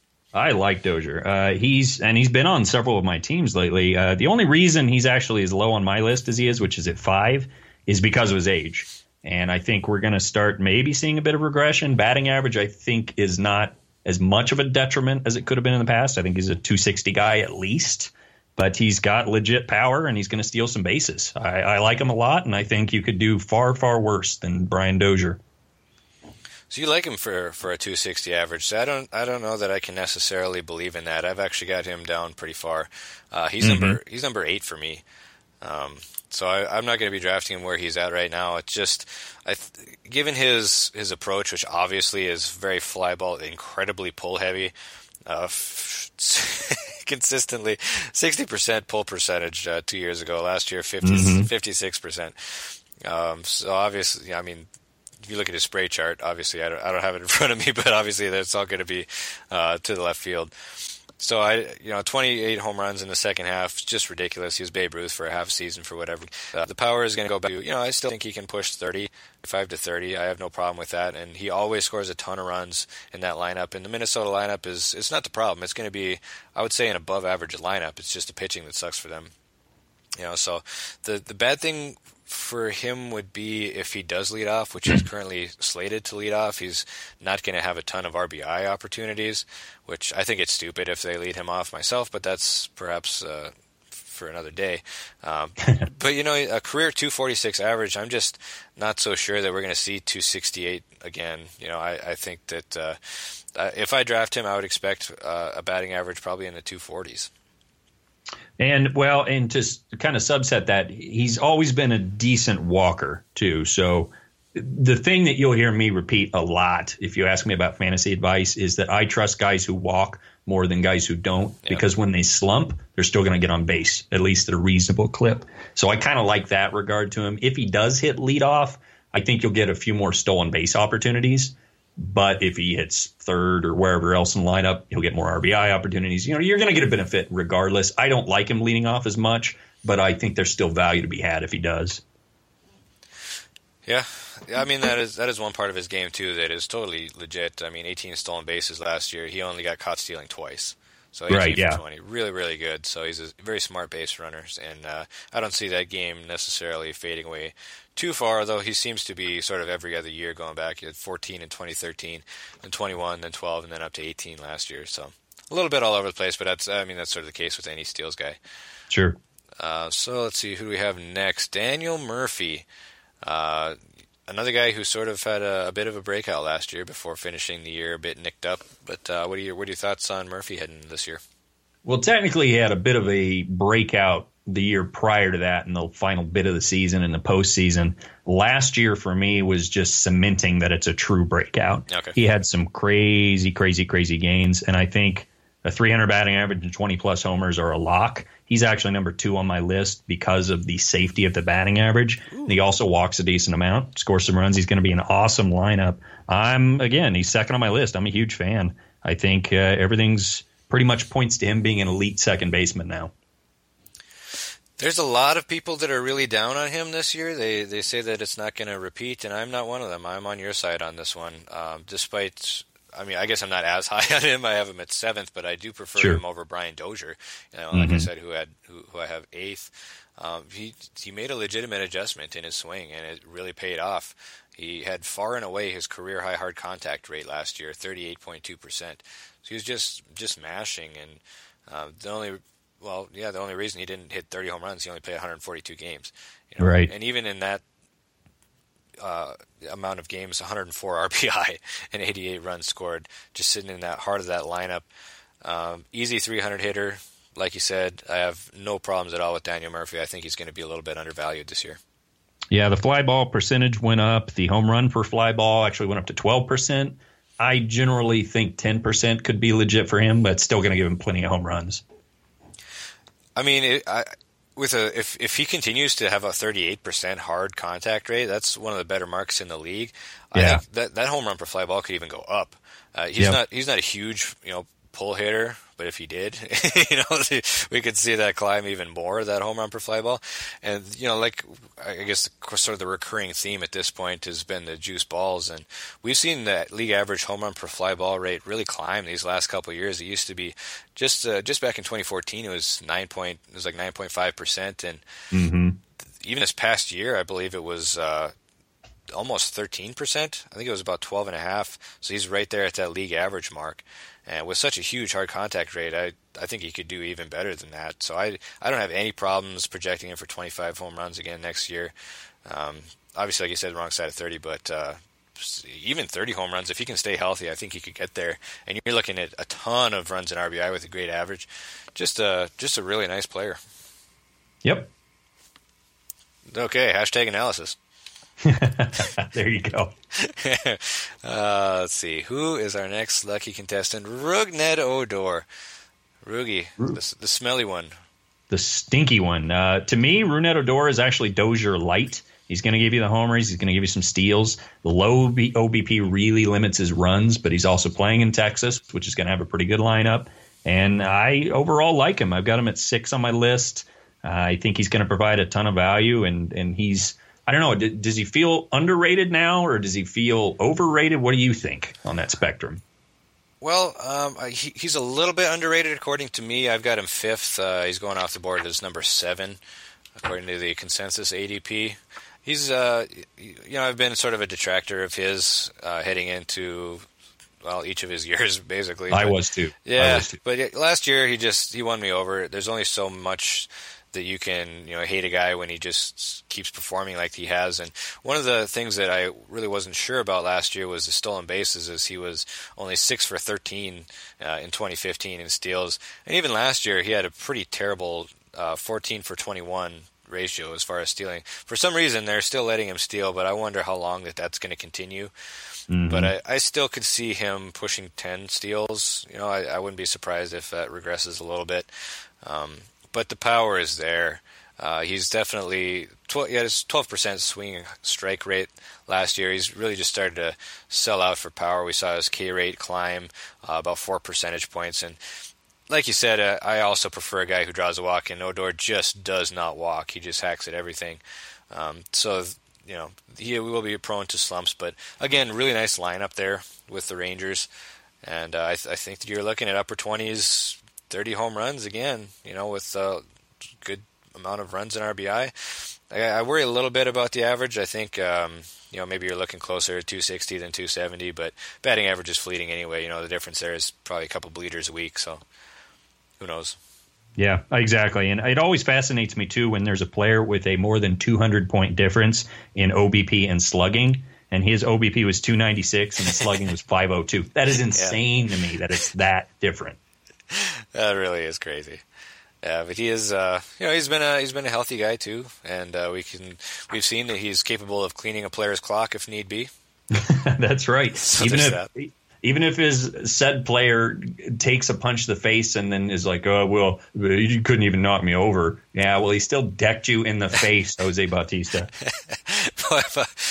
S5: I like Dozier. Uh, he's and he's been on several of my teams lately. Uh, the only reason he's actually as low on my list as he is, which is at five, is because of his age. And I think we're going to start maybe seeing a bit of regression. Batting average, I think, is not as much of a detriment as it could have been in the past. I think he's a two sixty guy at least, but he's got legit power and he's going to steal some bases. I, I like him a lot, and I think you could do far, far worse than Brian Dozier.
S2: So you like him for, for a two sixty average. So I don't I don't know that I can necessarily believe in that. I've actually got him down pretty far. Uh, he's mm-hmm. number he's number eight for me. Um, so I, I'm not going to be drafting him where he's at right now. It's just, I th- given his his approach, which obviously is very fly ball, incredibly pull heavy, uh, f- consistently sixty percent pull percentage uh, two years ago. Last year, fifty, mm-hmm. fifty-six percent. Um, so obviously, I mean. If you look at his spray chart, obviously I don't, I don't have it in front of me, but obviously that's all going to be uh, to the left field. So I, you know, twenty-eight home runs in the second half, just ridiculous. He was Babe Ruth for a half season for whatever. Uh, the power is going to go back to, you know, I still think he can push thirty, five to thirty. I have no problem with that, and he always scores a ton of runs in that lineup. And the Minnesota lineup is, it's not the problem. It's going to be, I would say, an above average lineup. It's just the pitching that sucks for them. You know, so the the bad thing for him would be if he does lead off, which he's currently slated to lead off. He's not going to have a ton of R B I opportunities, which I think it's stupid if they lead him off myself, but that's perhaps uh, for another day. Um, but, you know, a career two forty-six average, I'm just not so sure that we're going to see two sixty-eight again. You know, I, I think that uh, if I draft him, I would expect uh, a batting average probably in the two forties.
S5: And, well, and to kind of subset that, he's always been a decent walker, too. So the thing that you'll hear me repeat a lot if you ask me about fantasy advice is that I trust guys who walk more than guys who don't, yeah. because when they slump, they're still going to get on base, at least at a reasonable clip. So I kind of like that regard to him. If he does hit leadoff, I think you'll get a few more stolen base opportunities. But if he hits third or wherever else in the lineup, he'll get more R B I opportunities. You know, you're going to get a benefit regardless. I don't like him leading off as much, but I think there's still value to be had if he does.
S2: Yeah, I mean, that is that is one part of his game, too, that is totally legit. I mean, eighteen stolen bases last year. He only got caught stealing twice. So eighteen
S5: right, yeah.
S2: for twenty. Really, really good. So he's a very smart base runner, and uh, I don't see that game necessarily fading away too far, though he seems to be sort of every other year going back. He had fourteen in twenty thirteen, then twenty-one, then twelve, and then up to eighteen last year. So a little bit all over the place, but that's I mean that's sort of the case with any steals guy.
S5: Sure.
S2: Uh, so let's see, who do we have next? Daniel Murphy. Uh, another guy who sort of had a, a bit of a breakout last year before finishing the year a bit nicked up. But uh, what are your what are your thoughts on Murphy heading this year?
S5: Well, technically he had a bit of a breakout the year prior to that in the final bit of the season and the postseason. Last year for me was just cementing that it's a true breakout.
S2: Okay.
S5: He had some crazy, crazy, crazy gains, and I think a three hundred batting average and twenty plus homers are a lock. He's actually number two on my list because of the safety of the batting average. He also walks a decent amount, scores some runs. He's going to be an awesome lineup. I'm again, he's second on my list. I'm a huge fan. I think uh, everything's pretty much points to him being an elite second baseman now.
S2: There's a lot of people that are really down on him this year. They they say that it's not going to repeat, and I'm not one of them. I'm on your side on this one. Um, despite, I mean, I guess I'm not as high on him. I have him at seventh, but I do prefer sure. him over Brian Dozier. You know, like mm-hmm. I said, who had who, who I have eighth. Um, he he made a legitimate adjustment in his swing, and it really paid off. He had far and away his career high hard contact rate last year, thirty-eight point two percent. So he was just just mashing, and uh, the only Well, yeah, the only reason he didn't hit thirty home runs, he only played one hundred forty-two games. You know?
S5: Right.
S2: And even in that uh, amount of games, one hundred four R B I and eighty-eight runs scored, just sitting in that heart of that lineup. Um, easy three hundred hitter, like you said, I have no problems at all with Daniel Murphy. I think he's going to be a little bit undervalued this year.
S5: Yeah, the fly ball percentage went up. The home run per fly ball actually went up to twelve percent. I generally think ten percent could be legit for him, but still going to give him plenty of home runs.
S2: I mean, it, I, with a if if he continues to have a thirty-eight percent hard contact rate, that's one of the better marks in the league. I
S5: Yeah.
S2: think that that home run per fly ball could even go up. Uh, he's
S5: Yep.
S2: not he's not a huge you know pull hitter, but if he did, you know, we could see that climb even more, that home run per fly ball. And you know, like I guess the, sort of the recurring theme at this point has been the juice balls, and we've seen that league average home run per fly ball rate really climb these last couple of years. It used to be just uh, just back in twenty fourteen, it was nine point it was like nine point five percent, and
S5: Mm-hmm.
S2: even this past year, I believe it was uh, almost thirteen percent. I think it was about twelve and a half. So he's right there at that league average mark. And with such a huge hard contact rate, I, I think he could do even better than that. So I I don't have any problems projecting him for twenty-five home runs again next year. Um, obviously, like you said, wrong side of thirty, but uh, even thirty home runs, if he can stay healthy, I think he could get there. And you're looking at a ton of runs in R B I with a great average. Just a, just a really nice player.
S5: Yep.
S2: Okay, hashtag analysis.
S5: There you go.
S2: uh, let's see. Who is our next lucky contestant? Rougned Odor. Roogie, the, the smelly one.
S5: The stinky one. Uh, to me, Rougned Odor is actually Dozier light. He's going to give you the homers. He's going to give you some steals. The low O B P really limits his runs, but he's also playing in Texas, which is going to have a pretty good lineup. And I overall like him. I've got him at six on my list. Uh, I think he's going to provide a ton of value, and and he's I don't know. D- does he feel underrated now, or does he feel overrated? What do you think on that spectrum?
S2: Well, um, I- he, he's a little bit underrated according to me. I've got him fifth. Uh, he's going off the board as number seven, according to the consensus A D P. He's, uh, you know, I've been sort of a detractor of his uh, heading into, well, each of his years, basically.
S5: I
S2: But-
S5: was too. I
S2: Yeah,
S5: was too.
S2: but yeah, last year he just he won me over. There's only so much that you can you know hate a guy when he just keeps performing like he has. And one of the things that I really wasn't sure about last year was the stolen bases, as he was only six for thirteen uh, in twenty fifteen in steals, and even last year he had a pretty terrible uh, fourteen for twenty-one ratio as far as stealing. For some reason, they're still letting him steal, but I wonder how long that that's going to continue.
S5: Mm-hmm.
S2: But I, I still could see him pushing ten steals. You know, I, I wouldn't be surprised if that regresses a little bit. Um, but the power is there. Uh, he's definitely tw- he had his twelve percent swing strike rate last year. He's really just started to sell out for power. We saw his K rate climb uh, about four percentage points. And like you said, uh, I also prefer a guy who draws a walk, and Odor just does not walk. He just hacks at everything. Um, so, you know, he will be prone to slumps. But, again, really nice lineup there with the Rangers. And uh, I, th- I think that you're looking at upper twenties, thirty home runs again, you know, with a good amount of runs in R B I. I, I worry a little bit about the average. I think, um, you know, maybe you're looking closer to two sixty than two seventy, but batting average is fleeting anyway. You know, the difference there is probably a couple bleeders a week, so who knows?
S5: Yeah, exactly. And it always fascinates me, too, when there's a player with a more than two hundred point difference in O B P and slugging, and his O B P was two ninety-six and the slugging was five oh two. That is insane yeah. to me that it's that different.
S2: That really is crazy. Yeah, but he is, uh, you know, he's been a he's been a healthy guy too, and uh, we can we've seen that he's capable of cleaning a player's clock if need be.
S5: That's right.
S2: So
S5: even if
S2: that.
S5: even if his said player takes a punch to the face and then is like, "Oh well, you couldn't even knock me over." Yeah, well, he still decked you in the face, Jose Bautista.
S2: boy,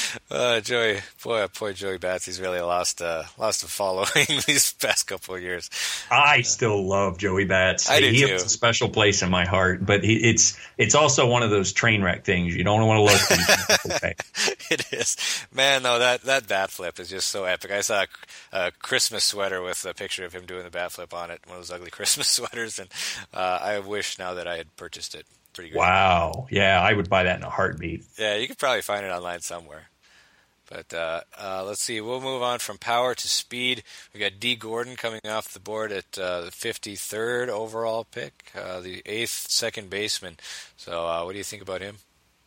S2: uh, Joey, boy, poor Joey Bats. He's really lost uh, lost a following these past couple of years.
S5: I still love Joey Bats.
S2: I do
S5: he
S2: too.
S5: has a special place in my heart, but he, it's it's also one of those train wreck things. You don't want to look. Okay.
S2: It is, man. Though that that bat flip is just so epic. I saw a, a Christmas sweater with a picture of him doing the bat flip on it, one of those ugly Christmas sweaters, and uh, I wish now that I had purchased it. Pretty great.
S5: Wow. Yeah, I would buy that in a heartbeat.
S2: Yeah, you could probably find it online somewhere. But uh, uh, let's see. We'll move on from power to speed. We got D. Gordon coming off the board at uh, the fifty-third overall pick, uh, the eighth second baseman. So uh, what do you think about him?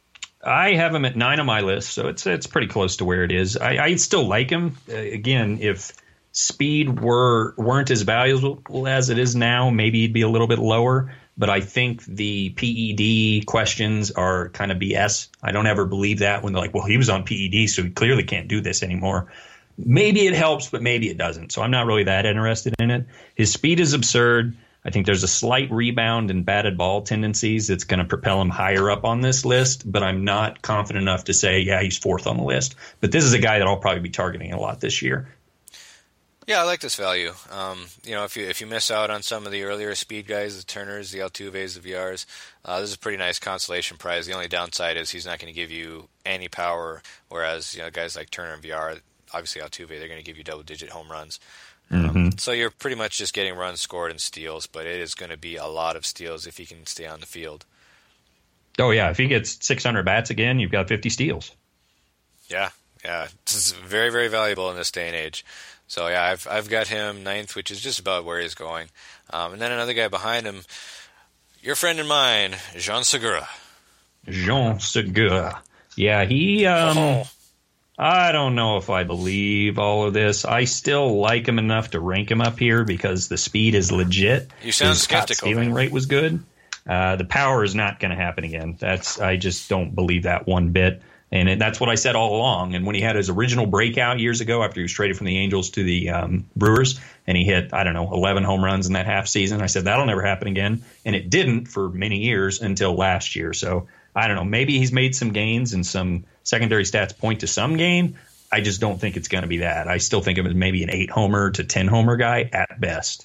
S5: I have him at nine on my list, so it's it's pretty close to where it is. I, I still like him. Uh, again, if speed were weren't as valuable as it is now, maybe he'd be a little bit lower. but I think the P E D questions are kind of B S. I don't ever believe that when they're like, well, he was on P E D, so he clearly can't do this anymore. Maybe it helps, but maybe it doesn't. So I'm not really that interested in it. His speed is absurd. I think there's a slight rebound in batted ball tendencies that's going to propel him higher up on this list, but I'm not confident enough to say, yeah, he's fourth on the list. But this is a guy that I'll probably be targeting a lot this year.
S2: Yeah, I like this value. Um, you know, if you if you miss out on some of the earlier speed guys, the Turners, the Altuves, the V Rs, uh, this is a pretty nice consolation prize. The only downside is he's not going to give you any power, whereas you know guys like Turner and V R, obviously Altuve, they're going to give you double-digit home runs.
S5: Mm-hmm.
S2: Um, so you're pretty much just getting runs scored and steals, but it is going to be a lot of steals if he can stay on the field.
S5: Oh, yeah. If he gets six hundred bats again, you've got fifty steals.
S2: Yeah, yeah. This is very, very valuable in this day and age. So, yeah, I've I've got him ninth, which is just about where he's going. Um, and then another guy behind him, your friend and mine, Jean Segura.
S5: Jean Segura. Yeah, he... Um,
S2: oh.
S5: I don't know if I believe all of this. I still like him enough to rank him up here because the speed is legit.
S2: You sound
S5: His
S2: skeptical.
S5: His stealing rate was good. Uh, the power is not going to happen again. That's I just don't believe that one bit. And it, that's what I said all along. And when he had his original breakout years ago after he was traded from the Angels to the um, Brewers, and he hit, I don't know, eleven home runs in that half season, I said that'll never happen again. And it didn't for many years until last year. So I don't know. Maybe he's made some gains and some secondary stats point to some gain. I just don't think it's going to be that. I still think of him as maybe an eight homer to ten homer guy at best.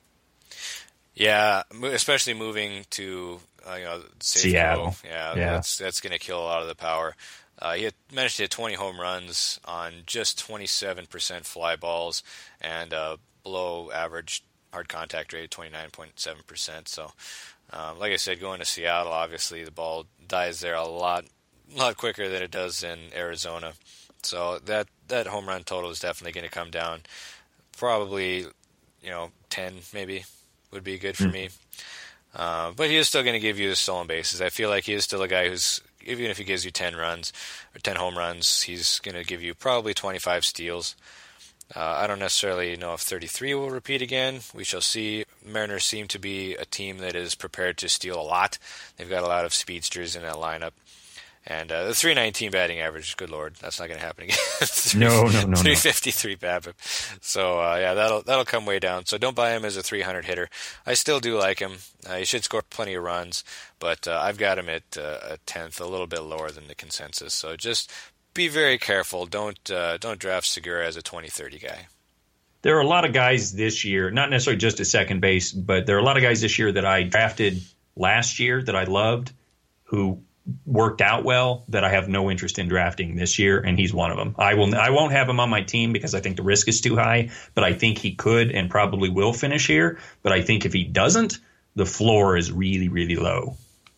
S2: Yeah, especially moving to uh, you know
S5: Seattle.
S2: Yeah,
S5: yeah,
S2: that's that's going to kill a lot of the power. Uh, he had managed to hit twenty home runs on just twenty-seven percent fly balls and uh, below average hard contact rate of twenty-nine point seven percent. So, um, like I said, going to Seattle, obviously the ball dies there a lot, lot quicker than it does in Arizona. So that that home run total is definitely going to come down. Probably, you know, ten maybe would be good for mm. me. Uh, but he is still going to give you the stolen bases. I feel like he is still a guy who's, even if he gives you ten runs or ten home runs, he's going to give you probably twenty-five steals. Uh, I don't necessarily know if thirty-three will repeat again. We shall see. Mariners seem to be a team that is prepared to steal a lot. They've got a lot of speedsters in that lineup. And uh, the three nineteen batting average, good Lord, that's not going to happen again.
S5: no, no, no,
S2: three fifty-three B A B I P. So, uh, yeah, that'll that'll come way down. So don't buy him as a three hundred hitter. I still do like him. Uh, he should score plenty of runs, but uh, I've got him at uh, a tenth, a little bit lower than the consensus. So just be very careful. Don't uh, don't draft Segura as a twenty thirty guy.
S5: There are a lot of guys this year, not necessarily just at second base, but there are a lot of guys this year that I drafted last year that I loved who worked out well that I have no interest in drafting this year, and he's one of them. I will I won't have him on my team because I think the risk is too high, but I think he could and probably will finish here. But I think if he doesn't, the floor is really, really low.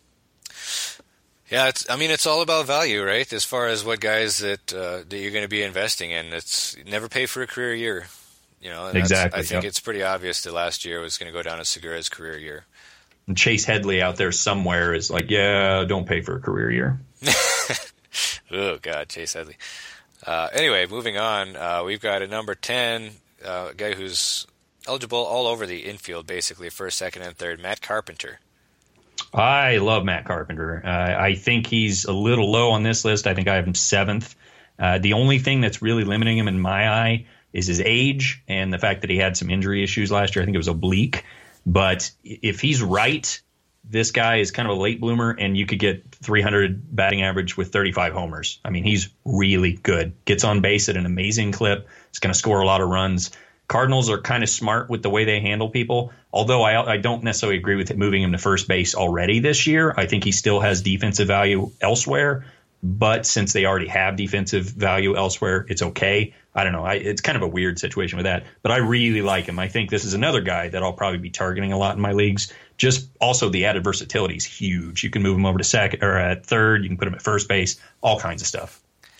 S2: Yeah, it's, I mean, it's all about value, right? As far as what guys that uh, that you're going to be investing in. It's never pay for a career year. You know, and
S5: exactly.
S2: I think
S5: yep.
S2: it's pretty obvious that last year was going to go down as Segura's career year.
S5: And Chase Headley out there somewhere is like, yeah, don't pay for a career year.
S2: Oh, God, Chase Headley. Uh, anyway, moving on, uh, we've got a number ten, uh, a guy who's eligible all over the infield, basically, first, second, and third, Matt Carpenter.
S5: I love Matt Carpenter. Uh, I think he's a little low on this list. I think I have him seventh. Uh, the only thing that's really limiting him in my eye is his age and the fact that he had some injury issues last year. I think it was oblique. But if he's right, this guy is kind of a late bloomer, and you could get three hundred batting average with thirty-five homers. I mean, he's really good. Gets on base at an amazing clip. He's going to score a lot of runs. Cardinals are kind of smart with the way they handle people, although I, I don't necessarily agree with moving him to first base already this year. I think he still has defensive value elsewhere, but since they already have defensive value elsewhere, it's okay. I don't know. I, it's kind of a weird situation with that, but I really like him. I think this is another guy that I'll probably be targeting a lot in my leagues. Just also the added versatility is huge. You can move him over to second or at third. You can put him at first base, all kinds of stuff.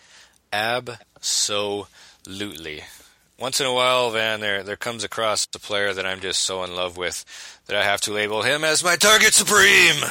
S2: Absolutely. Once in a while, Van, there there comes across a player that I'm just so in love with that I have to label him as my target supreme.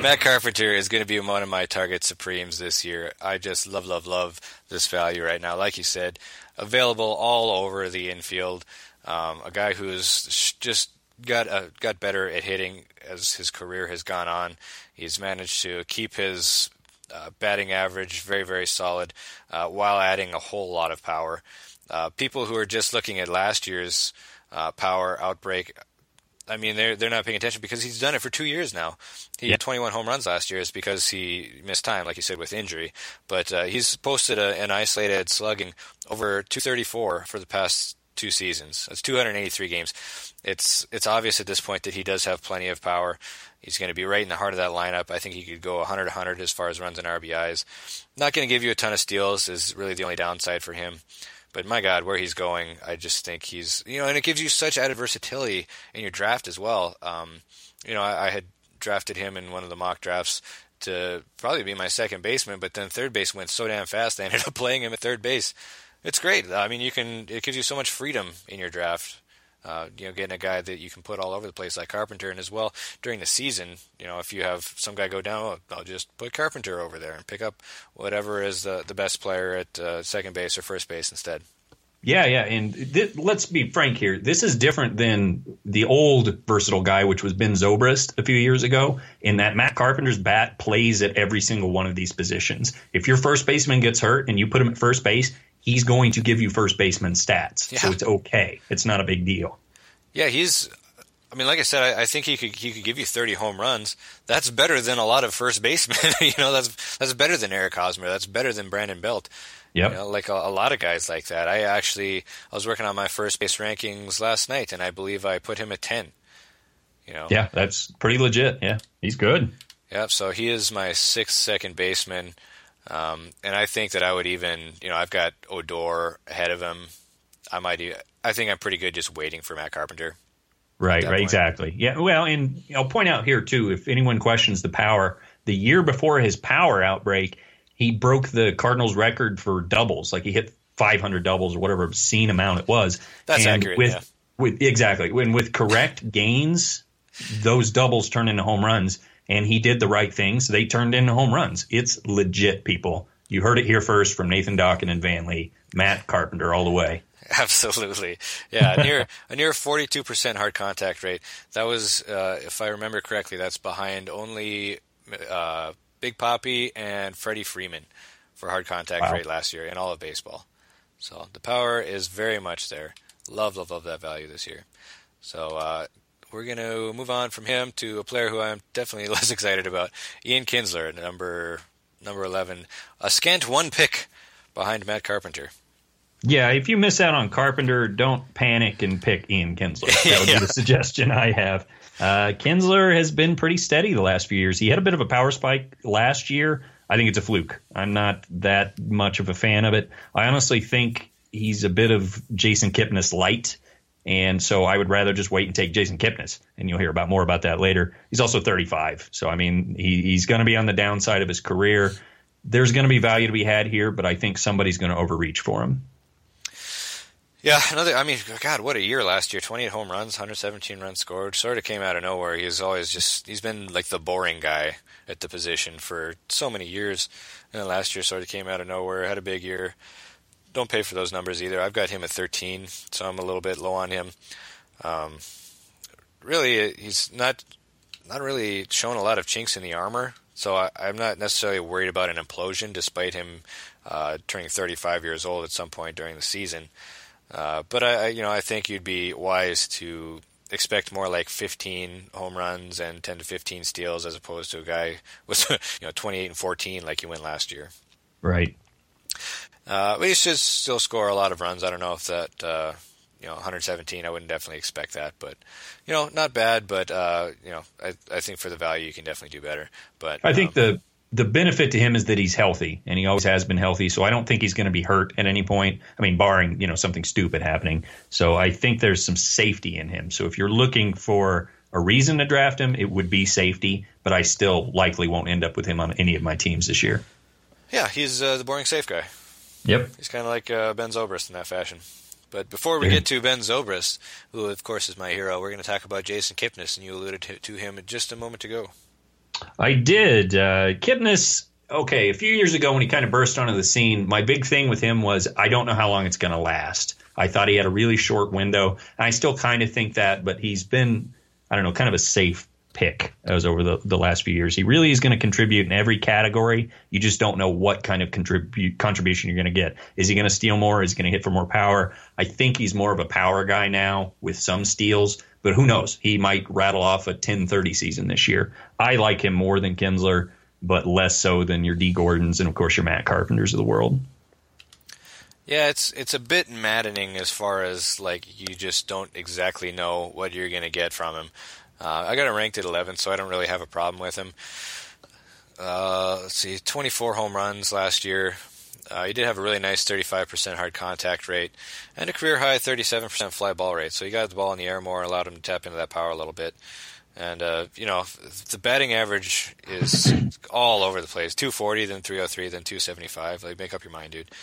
S2: Matt Carpenter is going to be one of my target supremes this year. I just love, love, love this value right now. Like you said, available all over the infield. Um, a guy who's just got uh, got better at hitting as his career has gone on. He's managed to keep his uh, batting average very, very solid uh, while adding a whole lot of power. Uh, people who are just looking at last year's uh, power outbreak, I mean, they're they're not paying attention because he's done it for two years now. He yeah. had twenty-one home runs last year. It's because he missed time, like you said, with injury. But uh, he's posted a, an isolated slugging over two thirty-four for the past two seasons. That's two hundred eighty-three games. It's it's obvious at this point that he does have plenty of power. He's going to be right in the heart of that lineup. I think he could go one hundred one hundred as far as runs and R B Is. Not going to give you a ton of steals is really the only downside for him. But my God, where he's going, I just think he's, you know, and it gives you such added versatility in your draft as well. Um, you know, I, I had drafted him in one of the mock drafts to probably be my second baseman, but then third base went so damn fast, I ended up playing him at third base. It's great. I mean, you can, it gives you so much freedom in your draft. Uh, you know, getting a guy that you can put all over the place like Carpenter, and as well during the season, you know, if you have some guy go down, oh, I'll just put Carpenter over there and pick up whatever is the the best player at uh, second base or first base instead.
S5: Yeah, yeah, and th- let's be frank here. This is different than the old versatile guy, which was Ben Zobrist a few years ago, in that Matt Carpenter's bat plays at every single one of these positions. If your first baseman gets hurt and you put him at first base, he's going to give you first baseman stats. Yeah. So it's okay. It's not a big deal.
S2: Yeah, he's – I mean, like I said, I, I think he could he could give you thirty home runs. That's better than a lot of first basemen. you know, that's that's better than Eric Hosmer. That's better than Brandon Belt.
S5: Yep.
S2: You know, like a, a lot of guys like that. I actually – I was working on my first base rankings last night, and I believe I put him at ten. You know.
S5: Yeah, that's pretty legit. Yeah, he's good.
S2: Yeah, so he is my sixth second baseman. Um, and I think that I would even, you know, I've got Odor ahead of him. I might, I think I'm pretty good just waiting for Matt Carpenter.
S5: Right, right, exactly. Yeah, well, and I'll point out here too, if anyone questions the power, the year before his power outbreak, he broke the Cardinals record for doubles. Like he hit five hundred doubles or whatever obscene amount it was.
S2: That's
S5: and
S2: accurate.
S5: With,
S2: yeah.
S5: with exactly, when with correct gains, those doubles turn into home runs. And he did the right things. They turned into home runs. It's legit, people. You heard it here first from Nathan Dawkin and Van Lee. Matt Carpenter all the way.
S2: Absolutely. Yeah, near a near forty-two percent hard contact rate. That was, uh, if I remember correctly, that's behind only uh, Big Papi and Freddie Freeman for hard contact wow. rate last year in all of baseball. So the power is very much there. Love, love, love that value this year. So, uh, we're going to move on from him to a player who I'm definitely less excited about, Ian Kinsler, number number eleven. A scant one pick behind Matt Carpenter.
S5: Yeah, if you miss out on Carpenter, don't panic and pick Ian Kinsler. That would yeah. be the suggestion I have. Uh, Kinsler has been pretty steady the last few years. He had a bit of a power spike last year. I think it's a fluke. I'm not that much of a fan of it. I honestly think he's a bit of Jason Kipnis light. And so I would rather just wait and take Jason Kipnis, and you'll hear about more about that later. He's also thirty-five, so I mean he, he's going to be on the downside of his career. There's going to be value to be had here, but I think somebody's going to overreach for him.
S2: Yeah, another. I mean, God, what a year last year! twenty-eight home runs, one hundred seventeen runs scored. Sort of came out of nowhere. He's always just he's been like the boring guy at the position for so many years, and then last year sort of came out of nowhere. Had a big year. Don't pay for those numbers either. I've got him at thirteen, so I'm a little bit low on him. Um, really, he's not not really shown a lot of chinks in the armor, so I, I'm not necessarily worried about an implosion, despite him uh, turning thirty-five years old at some point during the season. Uh, but I, you know, I think you'd be wise to expect more like fifteen home runs and ten to fifteen steals, as opposed to a guy with you know twenty-eight and fourteen like you went last year.
S5: Right.
S2: Uh, but he should still score a lot of runs. I don't know if that, uh, you know, one hundred seventeen, I wouldn't definitely expect that. But, you know, not bad. But, uh, you know, I, I think for the value, you can definitely do better. But
S5: I think
S2: um,
S5: the the benefit to him is that he's healthy, and he always has been healthy. So I don't think he's going to be hurt at any point. I mean, barring, you know, something stupid happening. So I think there's some safety in him. So if you're looking for a reason to draft him, it would be safety. But I still likely won't end up with him on any of my teams this year.
S2: Yeah, he's uh, the boring safe guy.
S5: Yep.
S2: He's kind of like uh, Ben Zobrist in that fashion. But before we get to Ben Zobrist, who of course is my hero, we're going to talk about Jason Kipnis, and you alluded to, to him just a moment ago.
S5: I did. Uh, Kipnis, okay, a few years ago when he kind of burst onto the scene, my big thing with him was I don't know how long it's going to last. I thought he had a really short window, and I still kind of think that, but he's been, I don't know, kind of a safe pick as over the, the last few years. He really is going to contribute in every category. You just don't know what kind of contribute contribution you're going to get. Is he going to steal more? Is he going to hit for more power? I think he's more of a power guy now with some steals, but who knows? He might rattle off a ten thirty season this year. I like him more than Kinsler, but less so than your D. Gordons and, of course, your Matt Carpenters of the world.
S2: Yeah, it's it's a bit maddening as far as, like, you just don't exactly know what you're going to get from him. Uh, I got him ranked at eleventh, so I don't really have a problem with him. Uh, let's see, twenty-four home runs last year. Uh, he did have a really nice thirty-five percent hard contact rate and a career-high thirty-seven percent fly ball rate. So he got the ball in the air more and allowed him to tap into that power a little bit. And, uh, you know, the batting average is all over the place. two forty, then three oh three, then two seventy-five. Like, make up your mind, dude.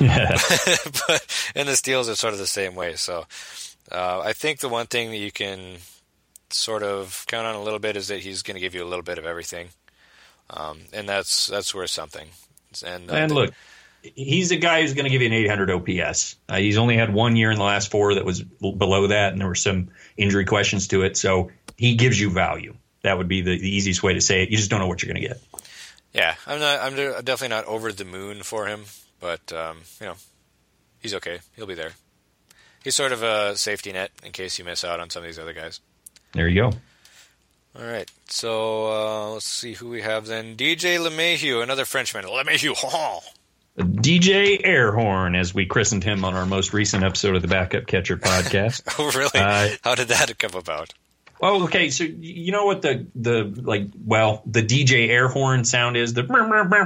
S2: But and the steals are sort of the same way. So uh, I think the one thing that you can sort of count on a little bit is that he's going to give you a little bit of everything. Um, and that's that's worth something. And, uh,
S5: and look, he's a guy who's going to give you an eight hundred O P S. Uh, he's only had one year in the last four that was below that, and there were some injury questions to it. So he gives you value. That would be the, the easiest way to say it. You just don't know what you're going to get.
S2: Yeah, I'm not. I'm definitely not over the moon for him, but um, you know, he's okay. He'll be there. He's sort of a safety net in case you miss out on some of these other guys.
S5: There you go.
S2: All right, so uh, let's see who we have then. D J LeMahieu, another Frenchman. LeMahieu, oh.
S5: D J Airhorn, as we christened him on our most recent episode of the Backup Catcher podcast.
S2: Oh, really? Uh, How did that come about?
S5: Well, okay, so you know what the the like well the D J Airhorn sound is, the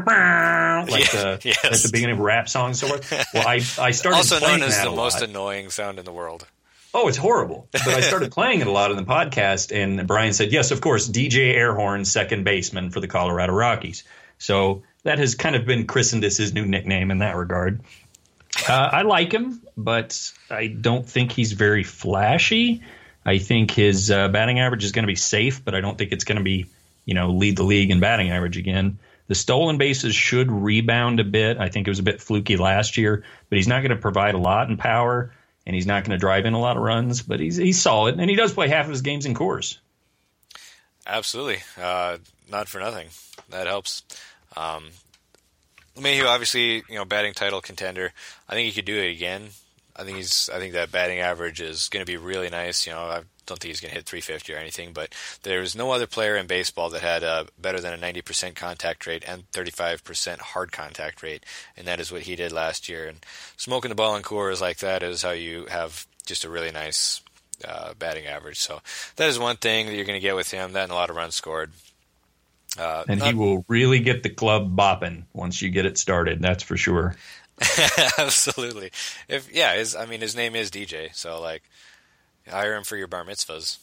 S5: like
S2: yeah,
S5: the
S2: yes.
S5: at the beginning of rap songs. So well, I I started
S2: also
S5: playing
S2: known as
S5: that
S2: the
S5: a
S2: most
S5: lot.
S2: annoying sound in the world.
S5: Oh, it's horrible. But I started playing it a lot in the podcast, and Brian said, yes, of course, D J Airhorn, second baseman for the Colorado Rockies. So that has kind of been christened as his new nickname in that regard. Uh, I like him, but I don't think he's very flashy. I think his uh, batting average is going to be safe, but I don't think it's going to be, you know, lead the league in batting average again. The stolen bases should rebound a bit. I think it was a bit fluky last year, but he's not going to provide a lot in power. And he's not going to drive in a lot of runs, but he's he's solid, and he does play half of his games in Coors.
S2: Absolutely, uh, not for nothing. That helps. Um, LeMahieu, obviously, you know, batting title contender. I think he could do it again. I think he's. I think that batting average is going to be really nice. You know, I don't think he's going to hit three fifty or anything, but there's no other player in baseball that had a better than a ninety percent contact rate and thirty-five percent hard contact rate, and that is what he did last year. And smoking the ball in Coors like that is how you have just a really nice uh, batting average. So that is one thing that you're going to get with him. That and a lot of runs scored. Uh,
S5: and
S2: not,
S5: he will really get the club bopping once you get it started. That's for sure.
S2: Absolutely. If yeah, his, I mean, his name is D J, so like, hire him for your bar mitzvahs.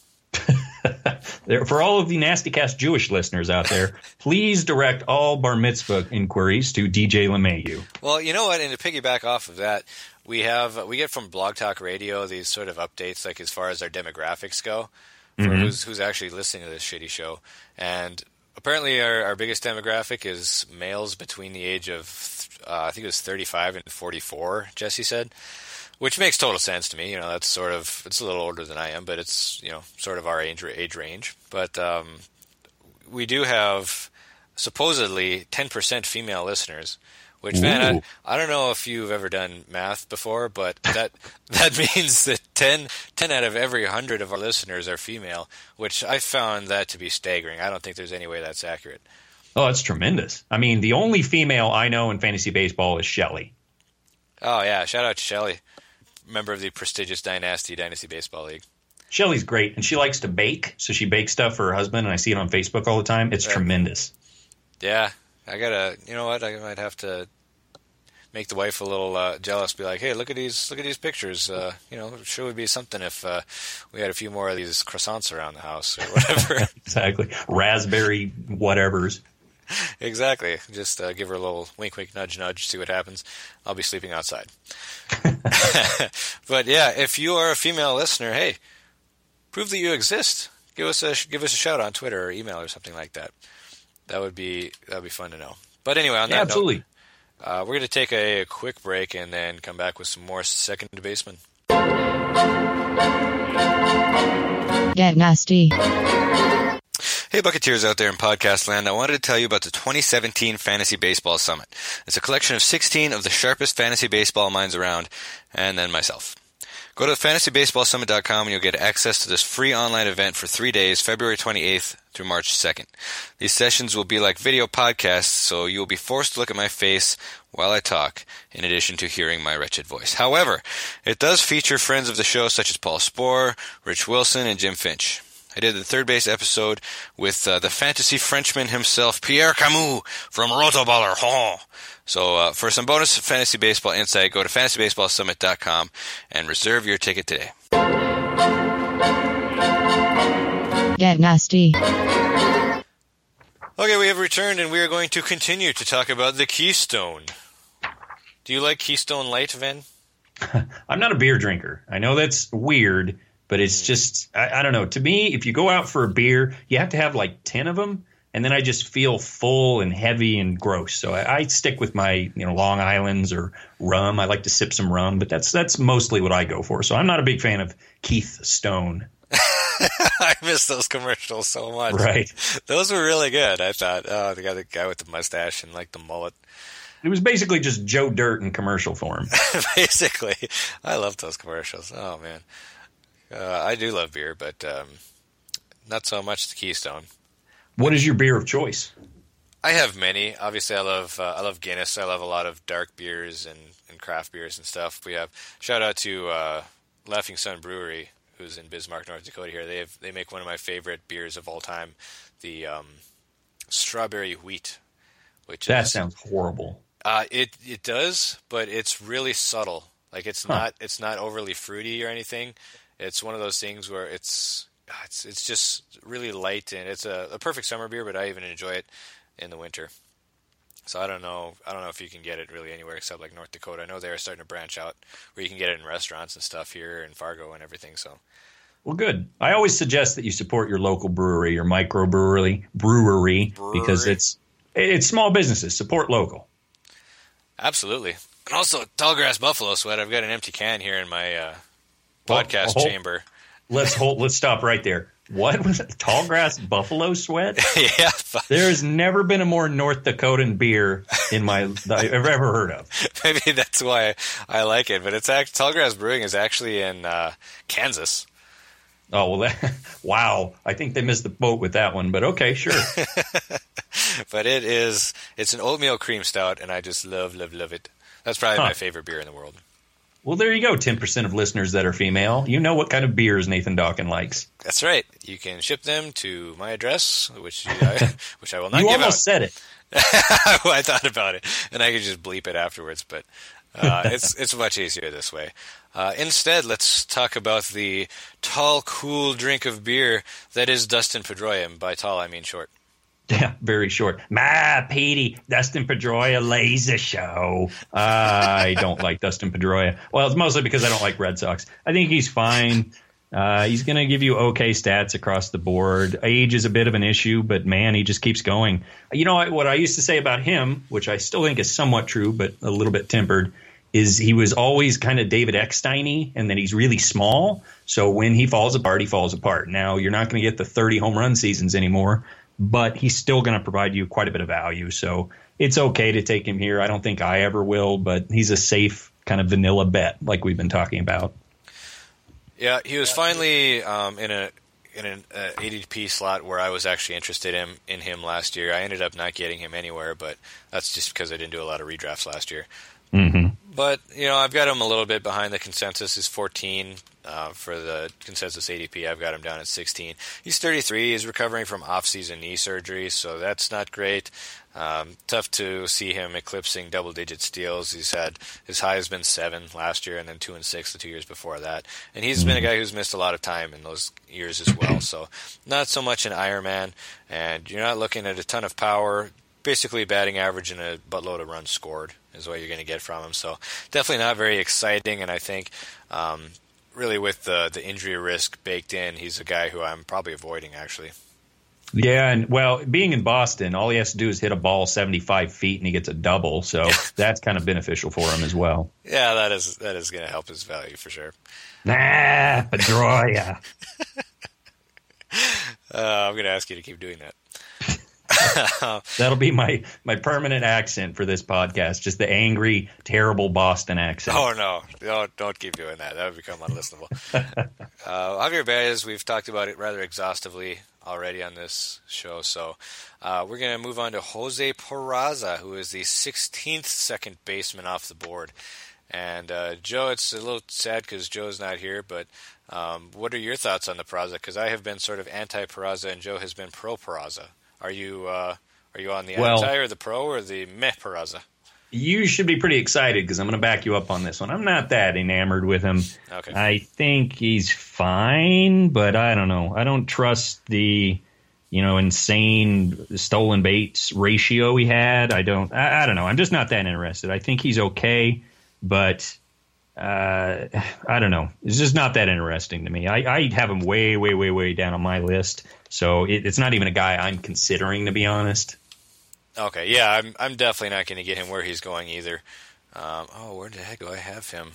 S5: There, for all of the Nasty Cast Jewish listeners out there, please direct all bar mitzvah inquiries to D J LeMahieu.
S2: Well, you know what? And to piggyback off of that, we have we get from Blog Talk Radio these sort of updates, like as far as our demographics go, for
S5: Mm-hmm.
S2: who's who's actually listening to this shitty show. And apparently, our, our biggest demographic is males between the age of uh, I think it was thirty-five and forty-four. Jesse said. Which makes total sense to me. You know, that's sort of, it's a little older than I am, but it's, you know, sort of our age, age range. But um, we do have supposedly ten percent female listeners, which, Ooh. man, I, I don't know if you've ever done math before, but that that means that ten, ten out of every one hundred of our listeners are female, which I found that to be staggering. I don't think there's any way that's accurate.
S5: Oh, that's tremendous. I mean, the only female I know in fantasy baseball is Shelley.
S2: Oh, yeah. Shout out to Shelley. Member of the prestigious Dynasty Dynasty Baseball League.
S5: Shelley's great, and she likes to bake, so she bakes stuff for her husband, and I see it on Facebook all the time. It's right. Tremendous.
S2: Yeah, I gotta. You know what? I might have to make the wife a little uh, jealous. Be like, hey, look at these, look at these pictures. Uh, you know, it sure would be something if uh, we had a few more of these croissants around the house or whatever.
S5: Exactly, raspberry whatevers.
S2: Exactly. Just uh, give her a little wink, wink, nudge, nudge, see what happens. I'll be sleeping outside. But yeah, if you are a female listener, hey, prove that you exist. Give us a give us a shout on Twitter or email or something like that. That would be that would be fun to know. But anyway, on that
S5: Yeah, absolutely.
S2: note, uh, we're going to take a, a quick break and then come back with some more second baseman.
S8: Get nasty.
S2: Hey, Bucketeers out there in podcast land. I wanted to tell you about the twenty seventeen Fantasy Baseball Summit. It's a collection of sixteen of the sharpest fantasy baseball minds around, and then myself. Go to fantasy baseball summit dot com and you'll get access to this free online event for three days, February twenty-eighth through March second. These sessions will be like video podcasts, so you will be forced to look at my face while I talk, in addition to hearing my wretched voice. However, it does feature friends of the show such as Paul Sporer, Rich Wilson, and Jim Finch. I did the third base episode with uh, the fantasy Frenchman himself, Pierre Camus, from Rotoballer. Oh. So uh, for some bonus fantasy baseball insight, go to fantasy baseball summit dot com and reserve your ticket today.
S8: Get nasty.
S2: Okay, we have returned and we are going to continue to talk about the Keystone. Do you like Keystone Light, Vin?
S5: I'm not a beer drinker. I know that's weird, but it's just, I, I don't know. To me, if you go out for a beer, you have to have like ten of them. And then I just feel full and heavy and gross. So I, I stick with my, you know, Long Island's or rum. I like to sip some rum, but that's that's mostly what I go for. So I'm not a big fan of Keith Stone.
S2: I miss those commercials so much.
S5: Right.
S2: Those were really good, I thought. Oh, the guy, the guy with the mustache and like the mullet.
S5: It was basically just Joe Dirt in commercial form.
S2: Basically. I love those commercials. Oh, man. Uh, I do love beer, but um, not so much the Keystone.
S5: What is your beer of choice?
S2: I have many. Obviously, I love uh, I love Guinness. I love a lot of dark beers and, and craft beers and stuff. We have shout out to uh, Laughing Sun Brewery, who's in Bismarck, North Dakota. Here, they have they make one of my favorite beers of all time, the um, strawberry wheat. Which
S5: that
S2: is,
S5: sounds horrible.
S2: Uh, it it does, but it's really subtle. Like it's
S5: huh.
S2: not it's not overly fruity or anything. It's one of those things where it's. It's it's just really light, and it's a, a perfect summer beer, but I even enjoy it in the winter. So I don't know I don't know if you can get it really anywhere except like North Dakota. I know they're starting to branch out where you can get it in restaurants and stuff here in Fargo and everything. So,
S5: well, good. I always suggest that you support your local brewery or microbrewery brewery, brewery because it's it's small businesses. Support local.
S2: Absolutely, and also Tallgrass Buffalo Sweat. I've got an empty can here in my uh, podcast
S5: well,
S2: chamber.
S5: Let's hold. Let's stop right there. What was it? Tallgrass Buffalo Sweat?
S2: Yeah.
S5: There has never been a more North Dakotan beer in my that I've ever heard of.
S2: Maybe that's why I like it. But it's act, Tallgrass Brewing is actually in uh, Kansas.
S5: Oh well, that, wow! I think they missed the boat with that one. But okay, sure.
S2: But it is. It's an oatmeal cream stout, and I just love, love, love it. That's probably
S5: huh.
S2: my favorite beer in the world.
S5: Well, there you go. ten percent of listeners that are female. You know what kind of beers Nathan Dawkin likes.
S2: That's right. You can ship them to my address, which I, which I will not
S5: you
S2: give out.
S5: You almost said it.
S2: I thought about it, and I could just bleep it afterwards, but uh, it's it's much easier this way. Uh, instead, let's talk about the tall, cool drink of beer that is Dustin Pedroia. And by tall, I mean short.
S5: Yeah, very short. Ma, Petey, Dustin Pedroia laser show. Uh, I don't like Dustin Pedroia. Well, it's mostly because I don't like Red Sox. I think he's fine. Uh, he's going to give you okay stats across the board. Age is a bit of an issue, but man, he just keeps going. You know what I used to say about him, which I still think is somewhat true, but a little bit tempered, is he was always kind of David Eckstein-y, and that he's really small. So when he falls apart, he falls apart. Now, you're not going to get the thirty home run seasons anymore, but he's still going to provide you quite a bit of value. So it's okay to take him here. I don't think I ever will, but he's a safe kind of vanilla bet like we've been talking about.
S2: Yeah, he was finally um, in a in an uh, A D P slot where I was actually interested in, in him last year. I ended up not getting him anywhere, but that's just because I didn't do a lot of redrafts last year.
S5: Mm-hmm.
S2: But, you know, I've got him a little bit behind the consensus. He's fourteen uh, for the consensus A D P. I've got him down at sixteen. He's thirty-three. He's recovering from off-season knee surgery, so that's not great. Um, tough to see him eclipsing double-digit steals. He's had his high has been seven last year, and then two and six the two years before that. And he's been a guy who's missed a lot of time in those years as well. So not so much an Ironman, and you're not looking at a ton of power. Basically, batting average and a buttload of runs scored is what you're going to get from him. So definitely not very exciting. And I think um, really with the the injury risk baked in, he's a guy who I'm probably avoiding actually.
S5: Yeah, and well, being in Boston, all he has to do is hit a ball seventy-five feet and he gets a double. So that's kind of beneficial for him as well.
S2: Yeah, that is that is going to help his value for sure.
S5: Nah, Pedroia.
S2: uh, I'm going to ask you to keep doing that.
S5: That'll be my, my permanent accent for this podcast, just the angry, terrible Boston accent.
S2: Oh, no. Don't, don't keep doing that. That would become unlistenable. uh, Javier Baez, we've talked about it rather exhaustively already on this show, so uh, we're going to move on to Jose Peraza, who is the sixteenth second baseman off the board. And uh, Joe, it's a little sad because Joe's not here, but um, what are your thoughts on the Peraza? Because I have been sort of anti-Peraza, and Joe has been pro-Peraza. Are you uh, are you on the
S5: well,
S2: anti or the pro or the meh Peraza?
S5: You should be pretty excited because I'm going to back you up on this one. I'm not that enamored with him.
S2: Okay.
S5: I think he's fine, but I don't know. I don't trust the, you know, insane stolen baits ratio he had. I don't. I, I don't know. I'm just not that interested. I think he's okay, but uh, I don't know. It's just not that interesting to me. I, I have him way, way, way, way down on my list. So it, it's not even a guy I'm considering, to be honest.
S2: Okay, yeah, I'm I'm definitely not going to get him where he's going either. Um, oh, where the heck do I have him?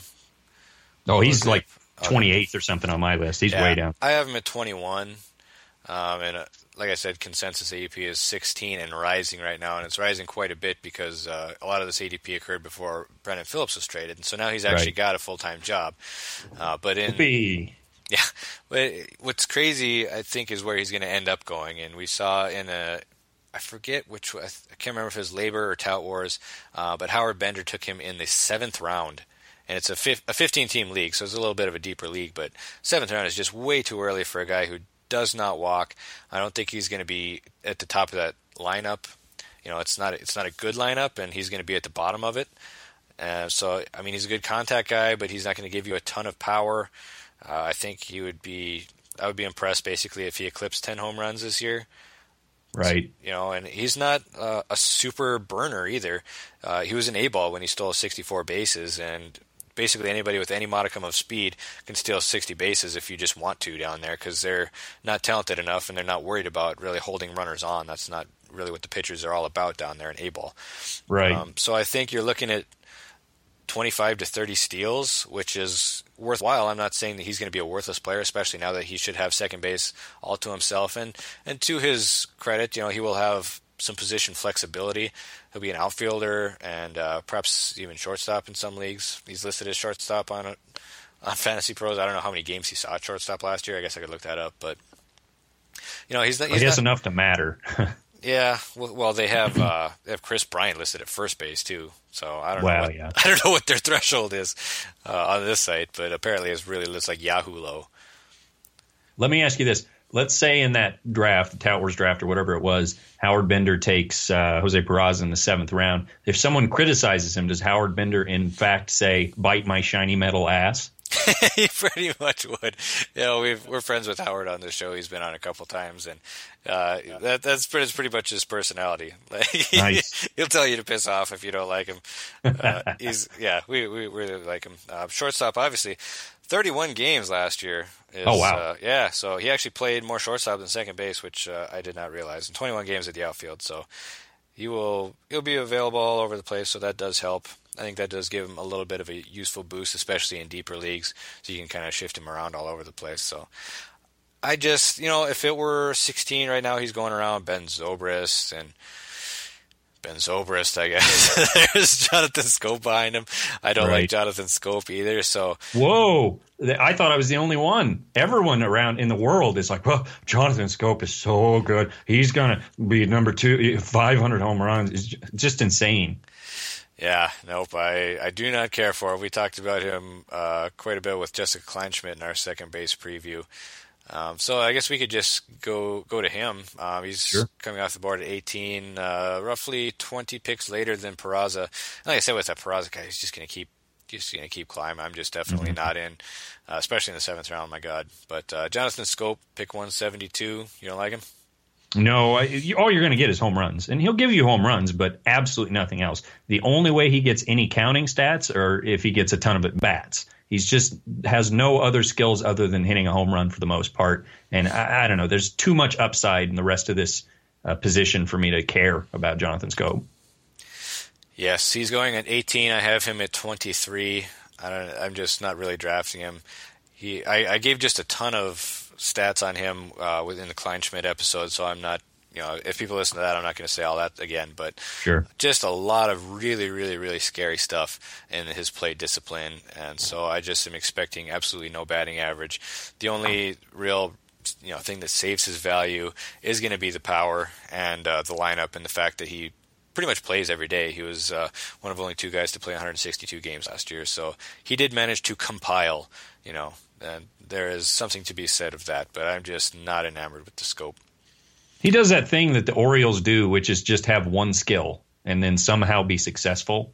S5: Oh, he's like twenty-eighth or something on my list. He's
S2: yeah,
S5: way down.
S2: I have him at twenty-one, um, and uh, like I said, consensus A D P is sixteen and rising right now, and it's rising quite a bit because uh, a lot of this A D P occurred before Brendan Phillips was traded, and so now he's actually
S5: right.
S2: got a full-time job. Uh, but in
S5: Whoopee.
S2: Yeah, but what's crazy, I think, is where he's going to end up going. And we saw in a, I forget which, I can't remember if it was Labor or Tout Wars, uh, but Howard Bender took him in the seventh round. And it's a fifteen-team league, so it's a little bit of a deeper league. But seventh round is just way too early for a guy who does not walk. I don't think he's going to be at the top of that lineup. You know, it's not it's not a good lineup, and he's going to be at the bottom of it. Uh, so, I mean, he's a good contact guy, but he's not going to give you a ton of power. Uh, I think he would be. I would be impressed basically if he eclipsed ten home runs this year.
S5: Right.
S2: So, you know, and he's not uh, a super burner either. Uh, he was an A-ball when he stole sixty-four bases, and basically anybody with any modicum of speed can steal sixty bases if you just want to down there because they're not talented enough and they're not worried about really holding runners on. That's not really what the pitchers are all about down there in A-ball.
S5: Right.
S2: Um, so I think you're looking at twenty-five to thirty steals, which is worthwhile. I'm not saying that he's going to be a worthless player, especially now that he should have second base all to himself. And, and to his credit, you know, he will have some position flexibility. He'll be an outfielder and uh, perhaps even shortstop in some leagues. He's listed as shortstop on a, on Fantasy Pros. I don't know how many games he saw at shortstop last year. I guess I could look that up, but you know, he's, he's
S5: I guess
S2: not,
S5: enough to matter.
S2: Yeah, well, well, they have uh, they have Chris Bryant listed at first base too. So I don't
S5: well,
S2: know. What,
S5: yeah.
S2: I don't know what their threshold is uh, on this site, but apparently it's really looks like Yahoo low.
S5: Let me ask you this: let's say in that draft, the Tout Wars draft or whatever it was, Howard Bender takes uh, Jose Peraza in the seventh round. If someone criticizes him, does Howard Bender in fact say, "Bite my shiny metal ass"?
S2: He pretty much would. You know, we've, we're friends with Howard on the show. He's been on a couple times, and uh, that, that's pretty, pretty much his personality. Like,
S5: nice.
S2: He'll tell you to piss off if you don't like him. Uh, he's yeah, we, we really like him. Uh, shortstop, obviously, thirty-one games last year. Is,
S5: oh wow!
S2: Uh, yeah, so he actually played more shortstop than second base, which uh, I did not realize. And twenty-one games at the outfield, so he will he'll be available all over the place. So that does help. I think that does give him a little bit of a useful boost, especially in deeper leagues, so you can kind of shift him around all over the place. So I just, you know, if it were sixteen right now, he's going around Ben Zobrist and Ben Zobrist, I guess. There's Jonathan Scope behind him. I don't
S5: right.
S2: like Jonathan Scope either. So
S5: whoa, I thought I was the only one. Everyone around in the world is like, well, Jonathan Scope is so good. He's gonna be number two, five hundred home runs. It's just insane.
S2: Yeah, nope, I, I do not care for him. We talked about him uh, quite a bit with Jessica Kleinschmidt in our second base preview. Um, so I guess we could just go go to him. Um, he's
S5: sure.
S2: coming off the board at eighteen, uh, roughly twenty picks later than Peraza. Like I said, with that Peraza guy, he's just going to keep just going to keep climbing. I'm just definitely mm-hmm. not in, uh, especially in the seventh round. My God! But uh, Jonathan Scope, pick one seventy-two. You don't like him?
S5: No, I, you, all you're going to get is home runs, and he'll give you home runs, but absolutely nothing else. The only way he gets any counting stats are if he gets a ton of at bats. He's just has no other skills other than hitting a home run for the most part. And I, I don't know. There's too much upside in the rest of this uh, position for me to care about Jonathan Schoop.
S2: Yes, he's going at eighteen. I have him at twenty-three. I don't, I'm just not really drafting him. He, I, I gave just a ton of stats on him uh, within the Kleinschmidt episode, so I'm not, you know, if people listen to that, I'm not going to say all that again. But
S5: sure,
S2: just a lot of really, really, really scary stuff in his plate discipline, and so I just am expecting absolutely no batting average. The only real, you know, thing that saves his value is going to be the power and uh, the lineup, and the fact that he pretty much plays every day. He was uh, one of only two guys to play one hundred sixty-two games last year, so he did manage to compile, you know, and there is something to be said of that, but I'm just not enamored with the Schoop.
S5: He does that thing that the Orioles do, which is just have one skill and then somehow be successful.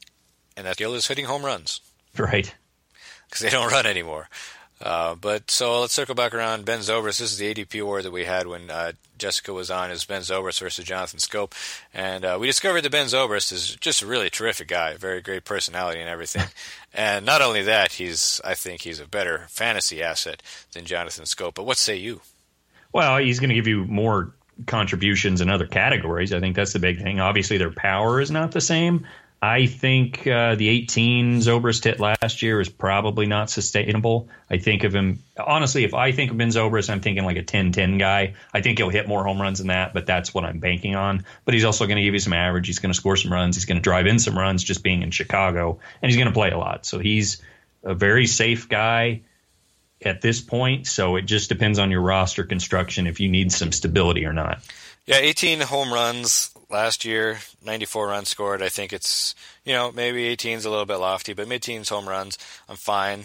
S2: And that skill is hitting home runs.
S5: Right.
S2: Because they don't run anymore. Uh, but so let's circle back around. Ben Zobrist, this is the A D P award that we had when uh, Jessica was on, is Ben Zobrist versus Jonathan Schoop. And uh, we discovered that Ben Zobrist is just a really terrific guy, very great personality and everything. And not only that, he's I think he's a better fantasy asset than Jonathan Schoop. But what say you?
S5: Well, he's going to give you more contributions in other categories. I think that's the big thing. Obviously, their power is not the same. I think uh, the eighteen Zobrist hit last year is probably not sustainable. I think of him, honestly, if I think of Ben Zobrist, I'm thinking like a ten ten guy. I think he'll hit more home runs than that, but that's what I'm banking on. But he's also going to give you some average. He's going to score some runs. He's going to drive in some runs just being in Chicago, and he's going to play a lot. So he's a very safe guy at this point. So it just depends on your roster construction if you need some stability or not.
S2: Yeah, eighteen home runs last year, ninety-four runs scored. I think it's, you know, maybe eighteen is a little bit lofty, but mid-teens home runs, I'm fine.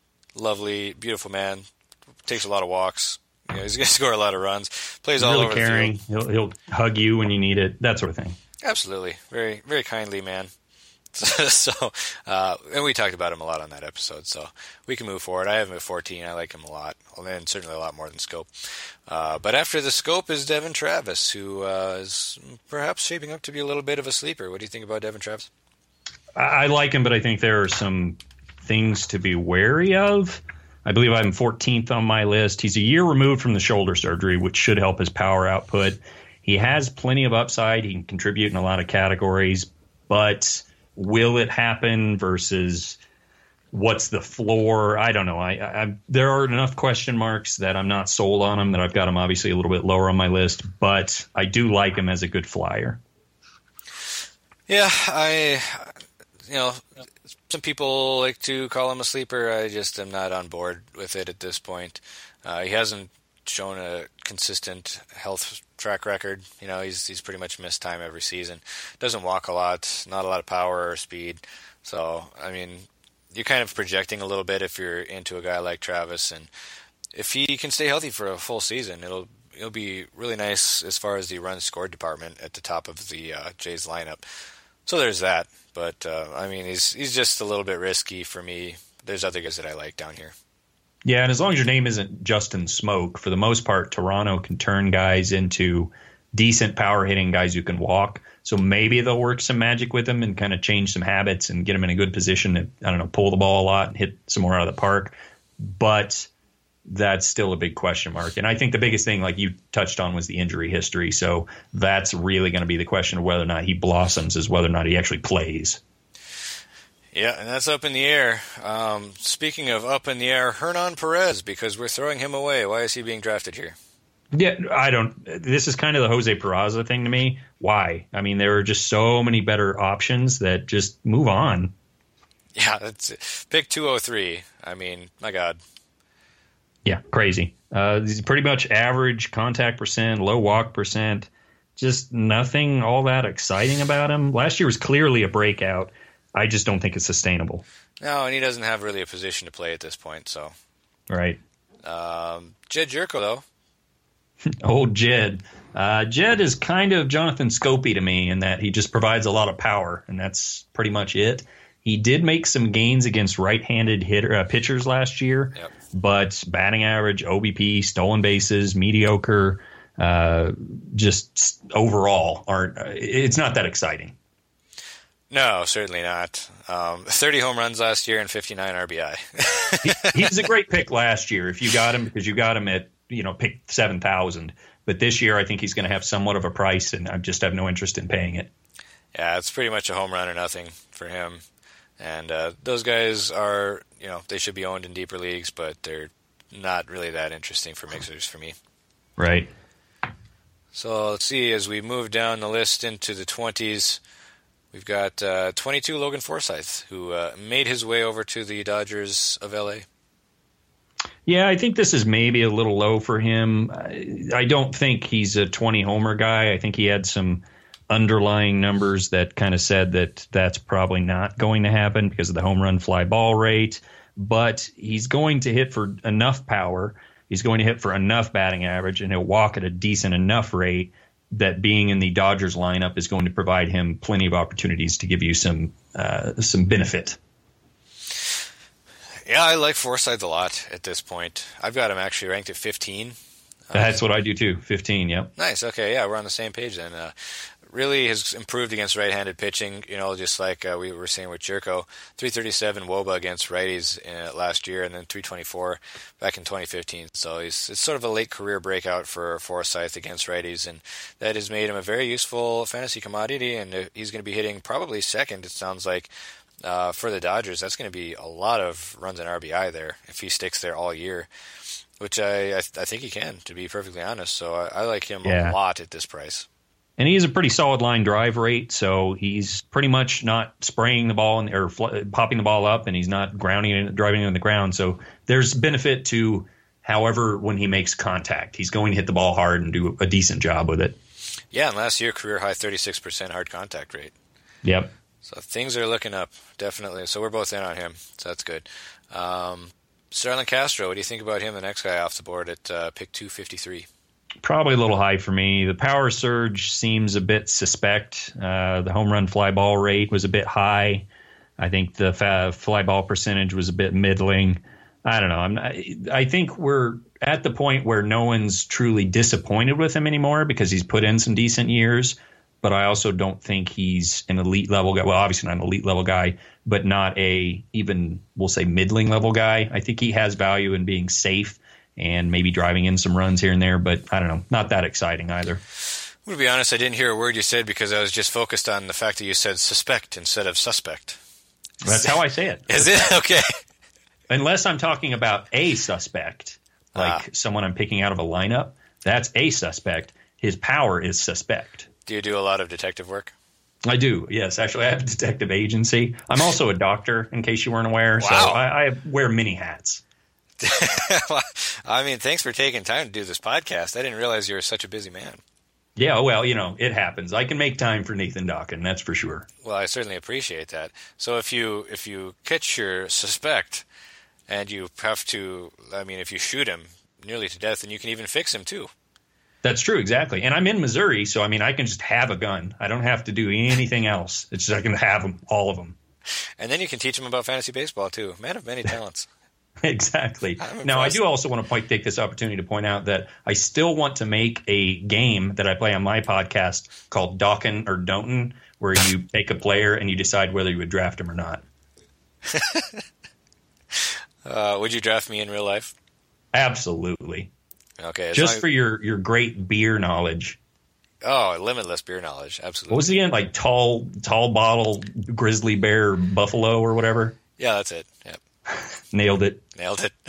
S2: Lovely, beautiful man. Takes a lot of walks. You know, he's going to score a lot of runs. Plays
S5: He's
S2: all
S5: really
S2: over
S5: caring.
S2: the field.
S5: He'll, he'll hug you when you need it, that sort of thing.
S2: Absolutely. Very, very kindly man. so, uh, and we talked about him a lot on that episode, so we can move forward. I have him at fourteen. I like him a lot, and certainly a lot more than Schoop. Uh, but after the Schoop is Devin Travis, who uh, is perhaps shaping up to be a little bit of a sleeper. What do you think about Devin Travis?
S5: I, I like him, but I think there are some things to be wary of. I believe I'm fourteenth on my list. He's a year removed from the shoulder surgery, which should help his power output. He has plenty of upside. He can contribute in a lot of categories, but will it happen versus what's the floor? I don't know. I, I there are enough question marks that I'm not sold on him, that I've got him obviously a little bit lower on my list, but I do like him as a good flyer.
S2: Yeah, I, you know, some people like to call him a sleeper. I just am not on board with it at this point. Uh, he hasn't shown a consistent health track record. You know, he's he's pretty much missed time every season. Doesn't walk a lot, not a lot of power or speed. So, I mean, you're kind of projecting a little bit if you're into a guy like Travis, and if he can stay healthy for a full season, it'll it'll be really nice as far as the run scored department at the top of the uh, Jays lineup. So there's that. But uh, I mean, he's he's just a little bit risky for me. There's other guys that I like down here.
S5: Yeah, and as long as your name isn't Justin Smoke, for the most part, Toronto can turn guys into decent power hitting guys who can walk. So maybe they'll work some magic with him and kind of change some habits and get him in a good position to, I don't know, pull the ball a lot and hit some more out of the park. But that's still a big question mark. And I think the biggest thing, like you touched on, was the injury history. So that's really going to be the question of whether or not he blossoms, is whether or not he actually plays.
S2: Yeah, and that's up in the air. Um, speaking of up in the air, Hernan Perez, because we're throwing him away. Why is he being drafted here?
S5: Yeah, I don't. This is kind of the Jose Peraza thing to me. Why? I mean, there are just so many better options that just move on.
S2: Yeah, that's it. Pick two oh three. I mean, my God.
S5: Yeah, crazy. Uh, he's pretty much average contact percent, low walk percent. Just nothing all that exciting about him. Last year was clearly a breakout. I just don't think it's sustainable.
S2: No, and he doesn't have really a position to play at this point. So,
S5: right.
S2: Um, Jed Jerko, though.
S5: Old Jed. Uh, Jed is kind of Jonathan Scopey to me in that he just provides a lot of power, and that's pretty much it. He did make some gains against right-handed hitter uh, pitchers last year,
S2: yep.
S5: but batting average, O B P, stolen bases, mediocre, uh, just overall aren't. Uh, it's not that exciting.
S2: No, certainly not. Um, thirty home runs last year and fifty-nine R B I.
S5: he, he was a great pick last year if you got him, because you got him at, you know, pick seven thousand. But this year I think he's going to have somewhat of a price, and I just have no interest in paying it.
S2: Yeah, it's pretty much a home run or nothing for him. And uh, those guys are, you know, they should be owned in deeper leagues, but they're not really that interesting for mixers for me.
S5: Right.
S2: So let's see, as we move down the list into the twenties, we've got uh, twenty-two Logan Forsythe, who uh, made his way over to the Dodgers of L A.
S5: Yeah, I think this is maybe a little low for him. I, I don't think he's a twenty homer guy. I think he had some underlying numbers that kind of said that that's probably not going to happen because of the home run fly ball rate. But he's going to hit for enough power. He's going to hit for enough batting average, and he'll walk at a decent enough rate that being in the Dodgers lineup is going to provide him plenty of opportunities to give you some uh, some benefit.
S2: Yeah, I like Forsythe a lot at this point. I've got him actually ranked at fifteen.
S5: That's what I do too, fifteen, yep.
S2: Nice, okay, yeah, we're on the same page then. Uh, really has improved against right-handed pitching, you know, just like uh, we were saying with Jerko. three thirty-seven W O B A against righties uh, last year, and then three twenty-four back in twenty fifteen. So he's, it's sort of a late career breakout for Forsythe against righties, and that has made him a very useful fantasy commodity, and uh, he's going to be hitting probably second, it sounds like, uh, for the Dodgers. That's going to be a lot of runs in R B I there if he sticks there all year, which I I, I think he can, to be perfectly honest. So I, I like him
S5: yeah.
S2: a lot at this price.
S5: And he has a pretty solid line drive rate, so he's pretty much not spraying the ball in, or fl- popping the ball up, and he's not grounding it, driving it in the ground. So there's benefit to, however, when he makes contact, he's going to hit the ball hard and do a decent job with it.
S2: Yeah, and last year, career high thirty-six percent hard contact rate.
S5: Yep.
S2: So things are looking up, definitely. So we're both in on him, so that's good. Um, Starlin Castro, what do you think about him, the next guy off the board at uh, pick two fifty-three?
S5: Probably a little high for me. The power surge seems a bit suspect. Uh, the home run fly ball rate was a bit high. I think the fa- fly ball percentage was a bit middling. I don't know. I'm not, I think we're at the point where no one's truly disappointed with him anymore because he's put in some decent years. But I also don't think he's an elite level guy. Well, obviously not an elite level guy, but not a even, we'll say, middling level guy. I think he has value in being safe and maybe driving in some runs here and there, but I don't know, not that exciting either.
S2: I'm going to be honest, I didn't hear a word you said because I was just focused on the fact that you said suspect instead of suspect.
S5: That's how I say it.
S2: Is it? Okay.
S5: Unless I'm talking about a suspect, like ah. someone I'm picking out of a lineup, that's a suspect. His power is suspect.
S2: Do you do a lot of detective work?
S5: I do, yes. Actually, I have a detective agency. I'm also a doctor, in case you weren't aware,
S2: wow.
S5: so I, I wear many hats.
S2: I mean, thanks for taking time to do this podcast. I didn't realize you were such a busy man.
S5: Yeah, well, you know, it happens. I can make time for Nathan Dawkin, that's for sure.
S2: Well, I certainly appreciate that. So if you if you catch your suspect and you have to, I mean, if you shoot him nearly to death, then you can even fix him too.
S5: That's true, exactly. And I'm in Missouri, so I mean, I can just have a gun. I don't have to do anything else. It's just I can have them, all of them.
S2: And then you can teach them about fantasy baseball too. Man of many talents.
S5: Exactly. Now, I do also want to point, take this opportunity to point out that I still want to make a game that I play on my podcast called Dawkin or Don'tin', where you take a player and you decide whether you would draft him or not.
S2: uh, would you draft me in real life?
S5: Absolutely.
S2: Okay.
S5: Just long... for your, your great beer knowledge.
S2: Oh, limitless beer knowledge. Absolutely.
S5: What was the end? Like tall, tall bottle, grizzly bear, buffalo, or whatever?
S2: Yeah, that's it. Yep.
S5: Nailed it.
S2: Nailed it.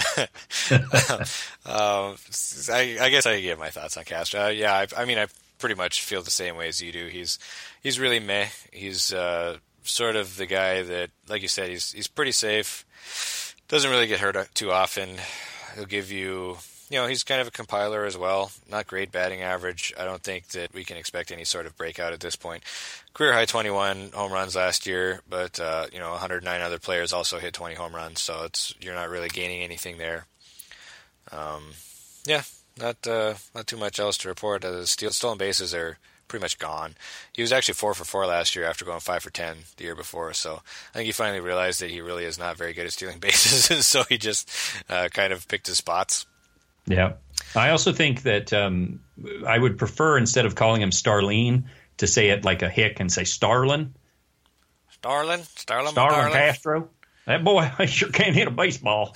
S2: um, I, I guess I can give my thoughts on Castro. Uh, yeah, I, I mean, I pretty much feel the same way as you do. He's he's really meh. He's uh, sort of the guy that, like you said, he's he's pretty safe. Doesn't really get hurt too often. He'll give you, you know, he's kind of a compiler as well. Not great batting average. I don't think that we can expect any sort of breakout at this point. Career high twenty-one home runs last year, but uh, you know, one hundred nine other players also hit twenty home runs, so it's you're not really gaining anything there. Um, yeah, not uh, not too much else to report. Uh, the steal, stolen bases are pretty much gone. He was actually four for four last year after going five for ten the year before, so I think he finally realized that he really is not very good at stealing bases, and so he just uh, kind of picked his spots.
S5: Yeah, I also think that um, I would prefer, instead of calling him Starlin, to say it like a hick and say Starlin.
S2: Starlin, Starlin,
S5: Starlin Castro. That boy sure can't hit a baseball.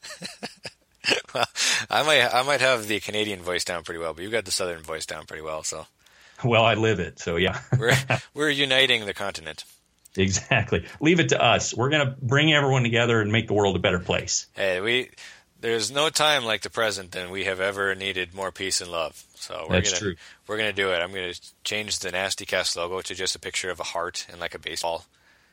S2: Well, I might, I might have the Canadian voice down pretty well, but you got the Southern voice down pretty well. So,
S5: well, I live it, so yeah.
S2: we're we're uniting the continent.
S5: Exactly. Leave it to us. We're gonna bring everyone together and make the world a better place.
S2: Hey, we there's no time like the present than we have ever needed more peace and love. So we're
S5: That's
S2: gonna
S5: true.
S2: we're gonna do it. I'm gonna change the Nasty Cast logo to just a picture of a heart and like a baseball.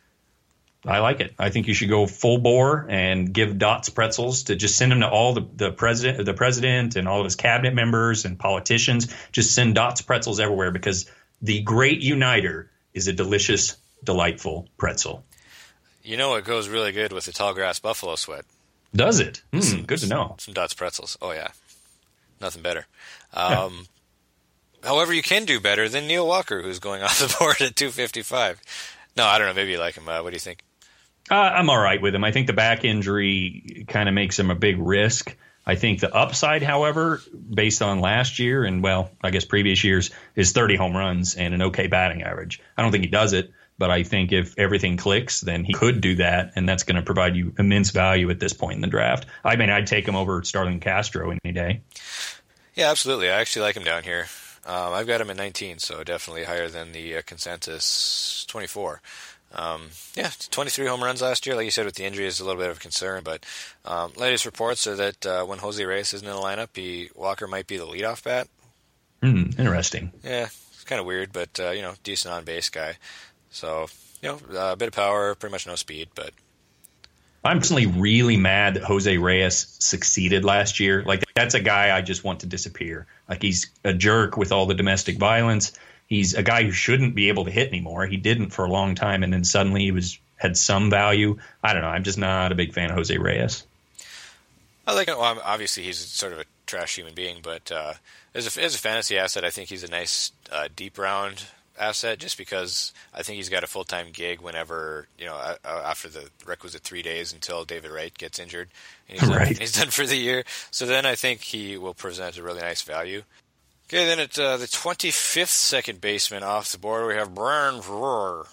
S5: I like it. I think you should go full bore and give Dots pretzels to just send them to all the, the president, the president, and all of his cabinet members and politicians. Just send Dots pretzels everywhere because the great uniter is a delicious, delightful pretzel.
S2: You know it goes really good with the tall grass buffalo sweat.
S5: Does it? Mm, good to know.
S2: Some Dots pretzels. Oh yeah, nothing better. Um, yeah. However, you can do better than Neil Walker, who's going off the board at two fifty-five. No, I don't know. Maybe you like him. Uh, what do you think?
S5: Uh, I'm all right with him. I think the back injury kind of makes him a big risk. I think the upside, however, based on last year and, well, I guess previous years, is thirty home runs and an okay batting average. I don't think he does it, but I think if everything clicks, then he could do that, and that's going to provide you immense value at this point in the draft. I mean, I'd take him over Starlin Castro any day.
S2: Yeah, absolutely. I actually like him down here. Um, I've got him at nineteen, so definitely higher than the uh, consensus twenty-four. Um, yeah, twenty-three home runs last year. Like you said, with the injury is a little bit of a concern, but um, latest reports are that uh, when Jose Reyes isn't in the lineup, he, Walker might be the leadoff bat.
S5: Mm, interesting.
S2: Yeah, it's kind of weird, but uh, you know, decent on base guy. So you know, a bit of power, pretty much no speed, but.
S5: I'm personally really mad that Jose Reyes succeeded last year. Like, that's a guy I just want to disappear. Like, he's a jerk with all the domestic violence. He's a guy who shouldn't be able to hit anymore. He didn't for a long time, and then suddenly he was had some value. I don't know. I'm just not a big fan of Jose Reyes.
S2: I like. Well, obviously he's sort of a trash human being, but uh, as a as a fantasy asset, I think he's a nice uh, deep round asset. Just because I think he's got a full time gig whenever you know uh, after the requisite three days until David Wright gets injured, and he's,
S5: right.
S2: done, he's done for the year. So then I think he will present a really nice value. Okay, then at uh, the twenty-fifth second baseman off the board, we have Brian Rohr.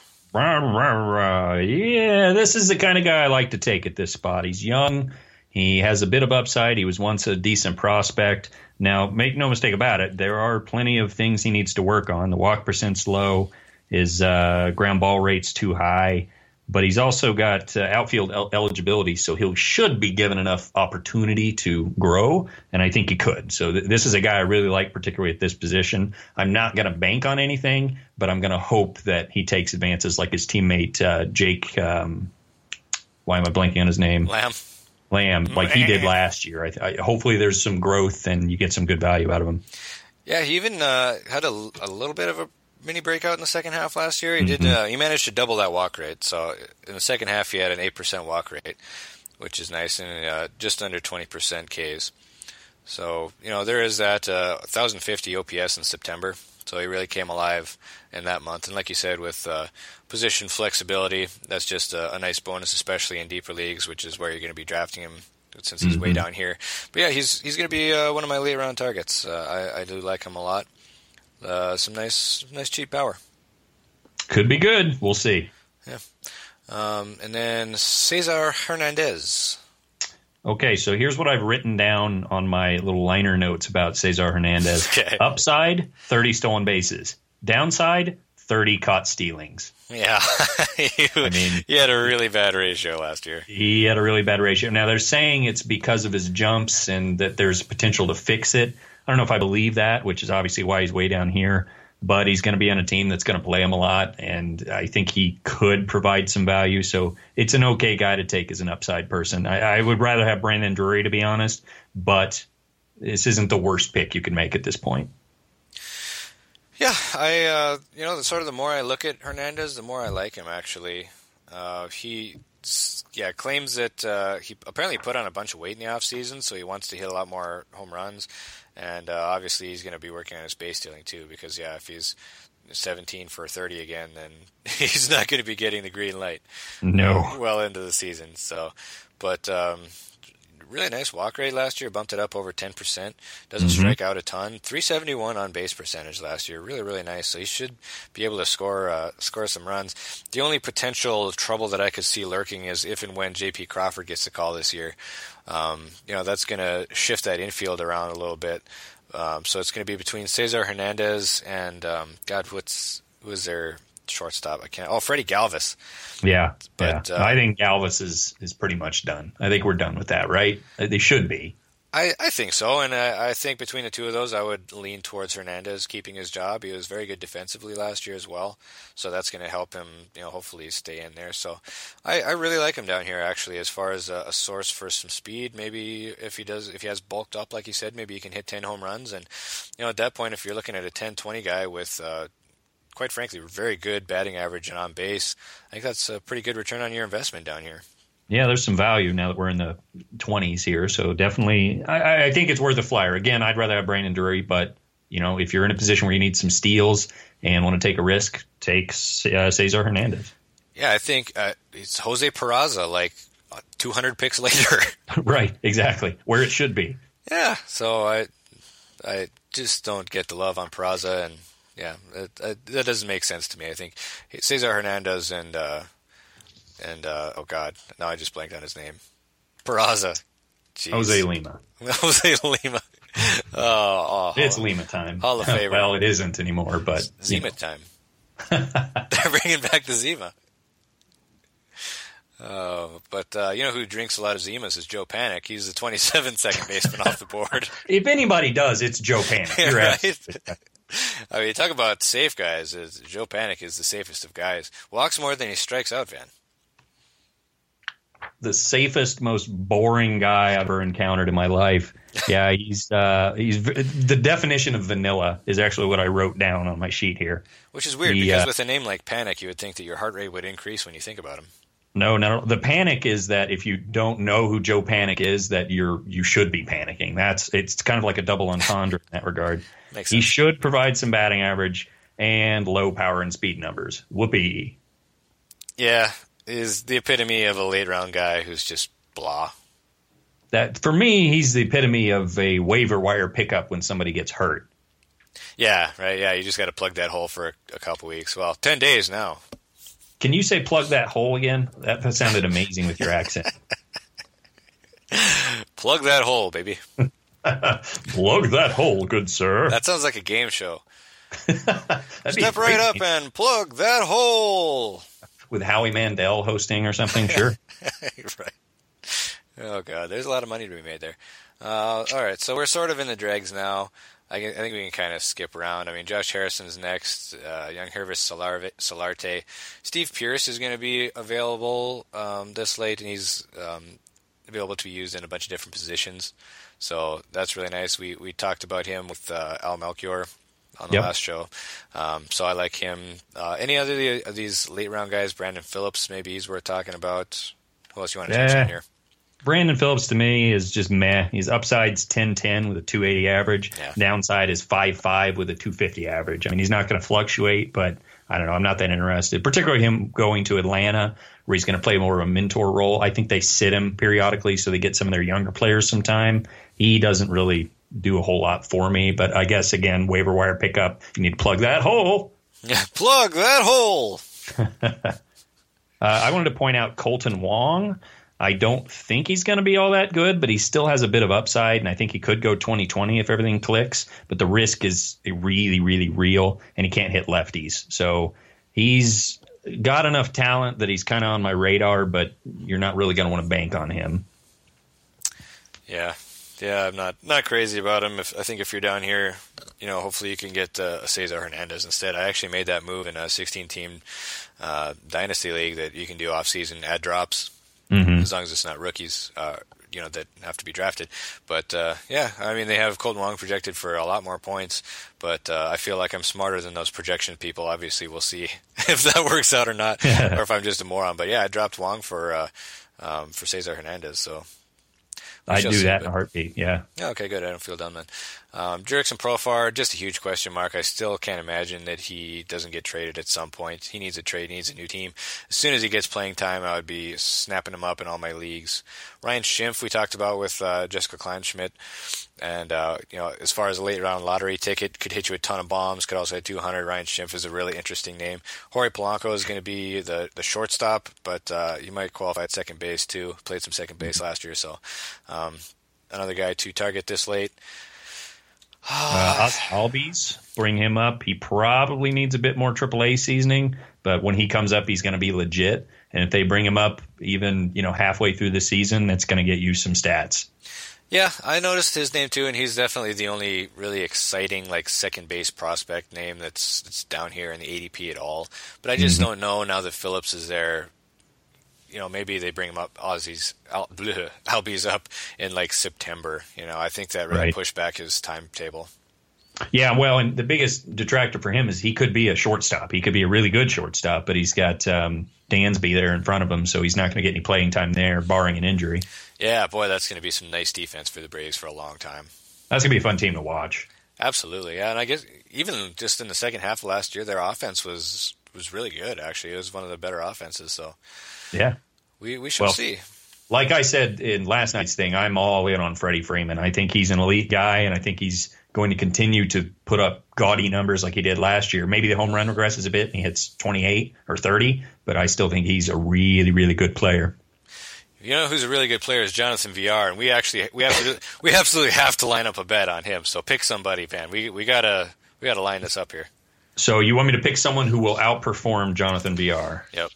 S5: Yeah, this is the kind of guy I like to take at this spot. He's young. He has a bit of upside. He was once a decent prospect. Now, make no mistake about it, there are plenty of things he needs to work on. The walk percent's low. His uh, ground ball rate's too high. But he's also got uh, outfield el- eligibility, so he should be given enough opportunity to grow, and I think he could. So th- this is a guy I really like, particularly at this position. I'm not going to bank on anything, but I'm going to hope that he takes advances like his teammate uh, Jake um, – why am I blanking on his name?
S2: Lamb.
S5: Lamb, like he did last year. I, I, hopefully there's some growth and you get some good value out of him.
S2: Yeah, he even uh, had a, a little bit of a mini breakout in the second half last year. He
S5: Mm-hmm.
S2: did. Uh, he managed to double that walk rate. So in the second half, he had an eight percent walk rate, which is nice, and uh, just under twenty percent Ks. So you know there is that uh, one thousand fifty O P S in September. So he really came alive in that month. And like you said, with uh, position flexibility, that's just a, a nice bonus, especially in deeper leagues, which is where you're going to be drafting him since he's mm-hmm. way down here. But yeah, he's he's going to be uh, one of my late round targets. Uh, I, I do like him a lot. Uh, some nice, nice cheap power.
S5: Could be good. We'll see.
S2: Yeah. Um, and then Cesar Hernandez.
S5: Okay, so here's what I've written down on my little liner notes about Cesar Hernandez.
S2: Okay.
S5: Upside, thirty stolen bases. Downside, thirty caught stealings.
S2: Yeah. he,
S5: I mean,
S2: he had a really bad ratio last year.
S5: He had a really bad ratio. Now, they're saying it's because of his jumps and that there's potential to fix it. I don't know if I believe that, which is obviously why he's way down here. But he's going to be on a team that's going to play him a lot, and I think he could provide some value. So it's an okay guy to take as an upside person. I, I would rather have Brandon Drury, to be honest, but this isn't the worst pick you can make at this point.
S2: Yeah, I uh, you know, the sort of the more I look at Hernandez, the more I like him. Actually, uh, he yeah claims that uh, he apparently put on a bunch of weight in the off season, so he wants to hit a lot more home runs. And uh, obviously he's going to be working on his base stealing too, because yeah, if he's seventeen for thirty again, then he's not going to be getting the green light.
S5: No,
S2: well into the season. So, but um, really nice walk rate last year, bumped it up over ten percent. Doesn't
S5: Mm-hmm.
S2: strike out a ton. three seventy-one on base percentage last year. Really, really nice. So he should be able to score uh, score some runs. The only potential trouble that I could see lurking is if and when J P Crawford gets the call this year. Um, you know, that's going to shift that infield around a little bit. Um, so it's going to be between Cesar Hernandez and, um, God, what's who is their shortstop? I can't. Oh, Freddie Galvis.
S5: Yeah,
S2: But,
S5: yeah.
S2: uh,
S5: I think Galvis is is pretty much done. I think we're done with that, right? They should be.
S2: I, I think so, and I, I think between the two of those, I would lean towards Hernandez keeping his job. He was very good defensively last year as well, so that's going to help him, you know, hopefully stay in there. So I, I really like him down here, actually, as far as a, a source for some speed. Maybe if he does, if he has bulked up, like he said, maybe he can hit ten home runs, and you know, at that point, if you're looking at a ten twenty guy with, uh, quite frankly, very good batting average and on base, I think that's a pretty good return on your investment down here.
S5: Yeah, there's some value now that we're in the twenties here. So definitely, I, I think it's worth a flyer. Again, I'd rather have Brandon Drury, but you know, if you're in a position where you need some steals and want to take a risk, take uh, Cesar Hernandez.
S2: Yeah, I think uh, it's Jose Peraza, like two hundred picks later.
S5: Right, exactly, where it should be.
S2: Yeah, so I, I just don't get the love on Peraza, and yeah, it, it, that doesn't make sense to me. I think Cesar Hernandez and. Uh, And, uh, oh, God, now I just blanked on his name. Peraza. Jeez.
S5: Jose Lima.
S2: Jose Lima. Oh, oh,
S5: It's
S2: Hall,
S5: Lima time.
S2: Hall of Fame.
S5: Well, it isn't anymore, but
S2: Zima time. They're bringing back the Zima. Oh, but uh, you know who drinks a lot of Zimas is Joe Panic. He's the twenty-seventh second baseman off the board.
S5: if anybody does, it's Joe Panic. You're
S2: Right?
S5: absolutely-
S2: I mean, talk about safe guys. Is Joe Panic is the safest of guys. Walks more than he strikes out, Van.
S5: the safest, most boring guy I've ever encountered in my life. Yeah, he's uh, he's the definition of vanilla is actually what I wrote down on my sheet here.
S2: Which is weird
S5: He,
S2: because
S5: uh,
S2: with a name like Panic, you would think that your heart rate would increase when you think about him.
S5: No, no, the panic is that if you don't know who Joe Panic is, that you're you should be panicking. That's it's kind of like a double entendre in that regard.
S2: Makes
S5: He
S2: sense.
S5: should provide some batting average and low power and speed numbers. Whoopee.
S2: Yeah, is the epitome of a late round guy who's just blah.
S5: That for me, he's the epitome of a waiver wire pickup when somebody gets hurt.
S2: Yeah, right. Yeah, you just got to plug that hole for a, a couple weeks. Well, ten days now.
S5: Can you say plug that hole again? That, that sounded amazing with your accent.
S2: Plug that hole, baby.
S5: Plug that hole, good sir.
S2: That sounds like a game show.
S5: That'd be
S2: Step
S5: a great
S2: right up
S5: name.
S2: and plug that hole.
S5: With Howie Mandel hosting or something, sure.
S2: Right. Oh, God. There's a lot of money to be made there. Uh, all right. So we're sort of in the dregs now. I, I think we can kind of skip around. I mean, Josh Harrison's next. Uh, Young Hervis Solar- Solarte. Steve Pierce is going to be available um, this late, and he's um, available to be used in a bunch of different positions. So that's really nice. We we talked about him with uh, Al Melchior on the
S5: Yep.
S2: last show. Um, so I like him. Uh, any other of these late round guys? Brandon Phillips, maybe he's worth talking about. Who else you want to touch
S5: Yeah.
S2: on here?
S5: Brandon Phillips to me is just meh. He's upside's ten ten with a two eighty average.
S2: Yeah.
S5: Downside is five five with a two fifty average. I mean, he's not going to fluctuate, but I don't know. I'm not that interested, particularly him going to Atlanta where he's going to play more of a mentor role. I think they sit him periodically so they get some of their younger players some time. He doesn't really do a whole lot for me, but I guess, again, waiver wire pickup, you need to plug that hole.
S2: Yeah, plug that hole.
S5: Uh, I wanted to point out Colton Wong. I don't think he's going to be all that good, but he still has a bit of upside, and I think he could go twenty twenty if everything clicks. But the risk is really, really real, and he can't hit lefties. So he's got enough talent that he's kind of on my radar, but you're not really going to want to bank on him.
S2: Yeah, yeah, I'm not not crazy about him. If I think if you're down here, you know, hopefully you can get uh, Cesar Hernandez instead. I actually made that move in a sixteen-team uh, dynasty league that you can do off-season ad drops.
S5: Mm-hmm.
S2: As long as it's not rookies, uh, you know, that have to be drafted. But, uh, yeah, I mean, they have Colton Wong projected for a lot more points, but uh, I feel like I'm smarter than those projection people. Obviously, we'll see if that works out or not, or if I'm just a moron. But, yeah, I dropped Wong for uh, um, for Cesar Hernandez, so
S5: I'd
S2: shall
S5: do
S2: see,
S5: that
S2: but-
S5: in a heartbeat. Yeah.
S2: Yeah, okay, good. I don't feel dumb then. Um, Jurickson Profar, just a huge question mark. I still can't imagine that he doesn't get traded at some point. He needs a trade. He needs a new team. As soon as he gets playing time, I would be snapping him up in all my leagues. Ryan Schimpf, we talked about with uh, Jessica Kleinschmidt. And, uh, you know, as far as a late round lottery ticket, could hit you a ton of bombs, could also hit two hundred. Ryan Schimpf is a really interesting name. Jorge Polanco is going to be the, the shortstop, but uh, you might qualify at second base too. Played some second base last year, so um, another guy to target this late.
S5: Uh, Albies, bring him up. He probably needs a bit more triple A seasoning, but when he comes up, he's going to be legit. And if they bring him up even, you know, halfway through the season, that's going to get you some stats.
S2: Yeah, I noticed his name too, and he's definitely the only really exciting like second base prospect name that's that's down here in the A D P at all. But I just mm-hmm. don't know now that Phillips is there. You know, maybe they bring him up. Aussies, Al, bleh, Albies up in like September. You know, I think that really
S5: right.
S2: pushed back his timetable.
S5: Yeah, well, and the biggest detractor for him is he could be a shortstop. He could be a really good shortstop, but he's got um, Dansby there in front of him, so he's not going to get any playing time there, barring an injury.
S2: Yeah, boy, that's going to be some nice defense for the Braves for a long time.
S5: That's going to be a fun team to watch.
S2: Absolutely, yeah, and I guess even just in the second half of last year, their offense was was really good. Actually, it was one of the better offenses. So.
S5: Yeah,
S2: we we shall
S5: well,
S2: see.
S5: Like I said in last night's thing, I'm all in on Freddie Freeman. I think he's an elite guy, and I think he's going to continue to put up gaudy numbers like he did last year. Maybe the home run regresses a bit, and he hits twenty-eight or thirty, but I still think he's a really, really good player.
S2: You know who's a really good player is Jonathan Villar, and we actually we have to we absolutely have to line up a bet on him. So pick somebody, man. We we gotta we gotta line this up here.
S5: So you want me to pick someone who will outperform Jonathan Villar?
S2: Yep.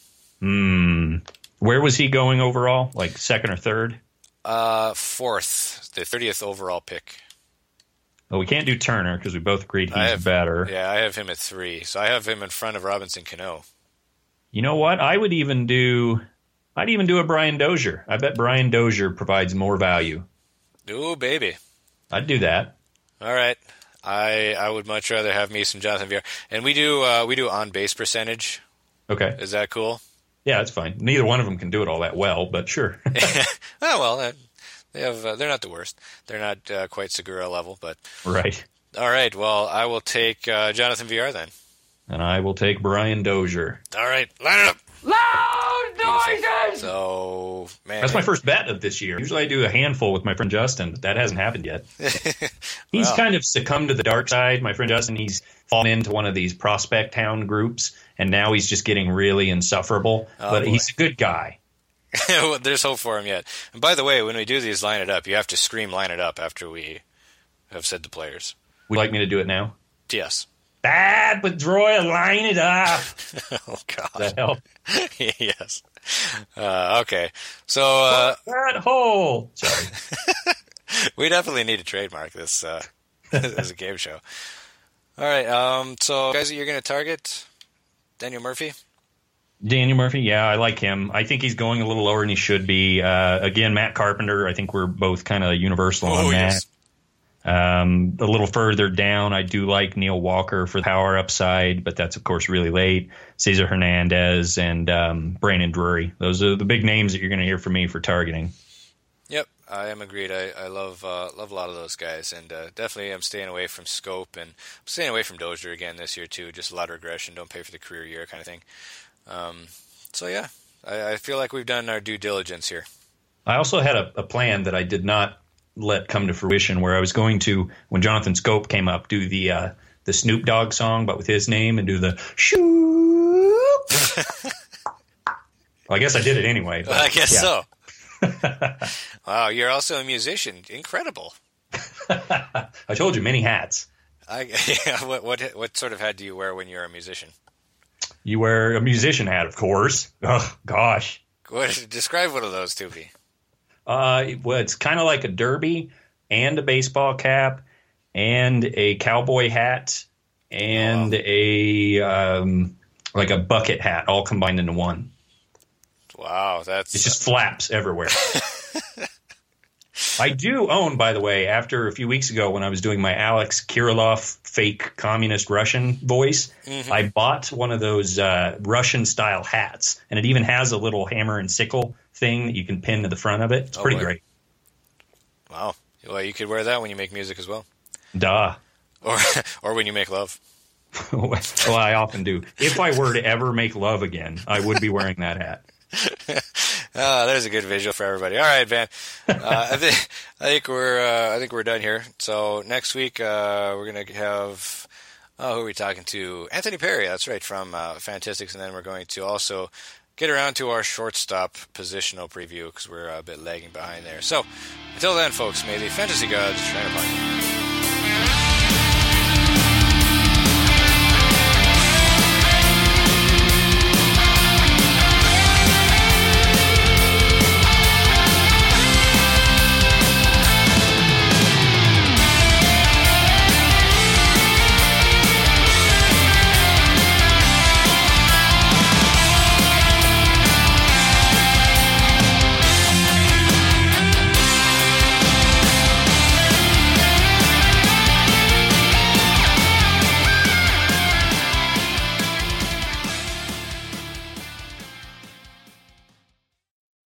S5: Hmm. Where was he going overall? Like second or third?
S2: Uh, fourth, the thirtieth overall pick.
S5: Well, we can't do Turner because we both agreed he's
S2: have,
S5: better.
S2: Yeah, I have him at three, so I have him in front of Robinson Cano.
S5: You know what? I would even do. I'd even do a Brian Dozier. I bet Brian Dozier provides more value.
S2: Ooh, baby.
S5: I'd do that.
S2: All right. I I would much rather have me some Jonathan Villar. And we do uh, we do on base percentage.
S5: Okay.
S2: Is that cool?
S5: Yeah, that's fine. Neither one of them can do it all that well, but sure.
S2: oh well, uh, they have. Uh, they're not the worst. They're not uh, quite Segura level, but
S5: right.
S2: All right. Well, I will take uh, Jonathan Villar then.
S5: And I will take Brian Dozier.
S2: All right, line it up.
S6: Loud noises!
S2: So, man.
S5: That's my first bet of this year. Usually I do a handful with my friend Justin, but that hasn't happened yet. He's
S2: well.
S5: kind of succumbed to the dark side. My friend Justin, he's fallen into one of these prospect town groups, and now he's just getting really insufferable.
S2: Oh,
S5: but
S2: boy.
S5: he's a good guy.
S2: well, there's hope for him yet. And by the way, when we do these line it up, you have to scream line it up after we have said the players.
S5: Would you like me to do it now?
S2: Yes.
S5: Bad, but Droy, line it up.
S2: oh, God.
S5: Does that help?
S2: yes. Uh, okay. So. Uh,
S5: that hole. Sorry.
S2: we definitely need to trademark this uh, as a game show. All right. Um, so, guys, you're going to target Daniel Murphy?
S5: Daniel Murphy, yeah, I like him. I think he's going a little lower than he should be. Uh, again, Matt Carpenter, I think we're both kind of universal
S2: oh,
S5: on that.
S2: Yes.
S5: Um, a little further down, I do like Neil Walker for the power upside, but that's, of course, really late. Cesar Hernandez and um, Brandon Drury. Those are the big names that you're going to hear from me for targeting.
S2: Yep, I am agreed. I, I love uh, love a lot of those guys, and uh, definitely I'm staying away from Scope, and I'm staying away from Dozier again this year, too. Just a lot of regression, don't pay for the career year kind of thing. Um, so, yeah, I, I feel like we've done our due diligence here.
S5: I also had a, a plan that I did not let come to fruition, where I was going to, when Jonathan Scope came up, do the uh, the Snoop Dogg song, but with his name, and do the shoop. Well, I guess I did it anyway. But,
S2: well, I guess
S5: yeah.
S2: so. Wow, you're also a musician. Incredible.
S5: I told you, many hats.
S2: I, yeah, what, what what sort of hat do you wear when you're a musician?
S5: You wear a musician hat, of course. Oh, gosh.
S2: What, describe one of those to me.
S5: Uh, well, it's kind of like a derby and a baseball cap and a cowboy hat and oh. a um, like a bucket hat, all combined into one.
S2: Wow, that's
S5: it's just flaps everywhere. I do own, by the way, after a few weeks ago when I was doing my Alex Kirilov fake communist Russian voice, mm-hmm. I bought one of those uh, Russian-style hats, and it even has a little hammer and sickle thing that you can pin to the front of it. It's pretty
S2: oh,
S5: great.
S2: Wow. Well, you could wear that when you make music as well.
S5: Duh.
S2: Or or when you make love.
S5: Well, I often do. If I were to ever make love again, I would be wearing that hat.
S2: Oh, there's a good visual for everybody. All right, Van. Uh, I think I think we're uh, I think we're done here. So next week uh, we're gonna have oh, who are we talking to? Anthony Perry. That's right, from uh, Fantastics, and then we're going to also get around to our shortstop positional preview because we're a bit lagging behind there. So until then, folks, may the fantasy gods shine upon you.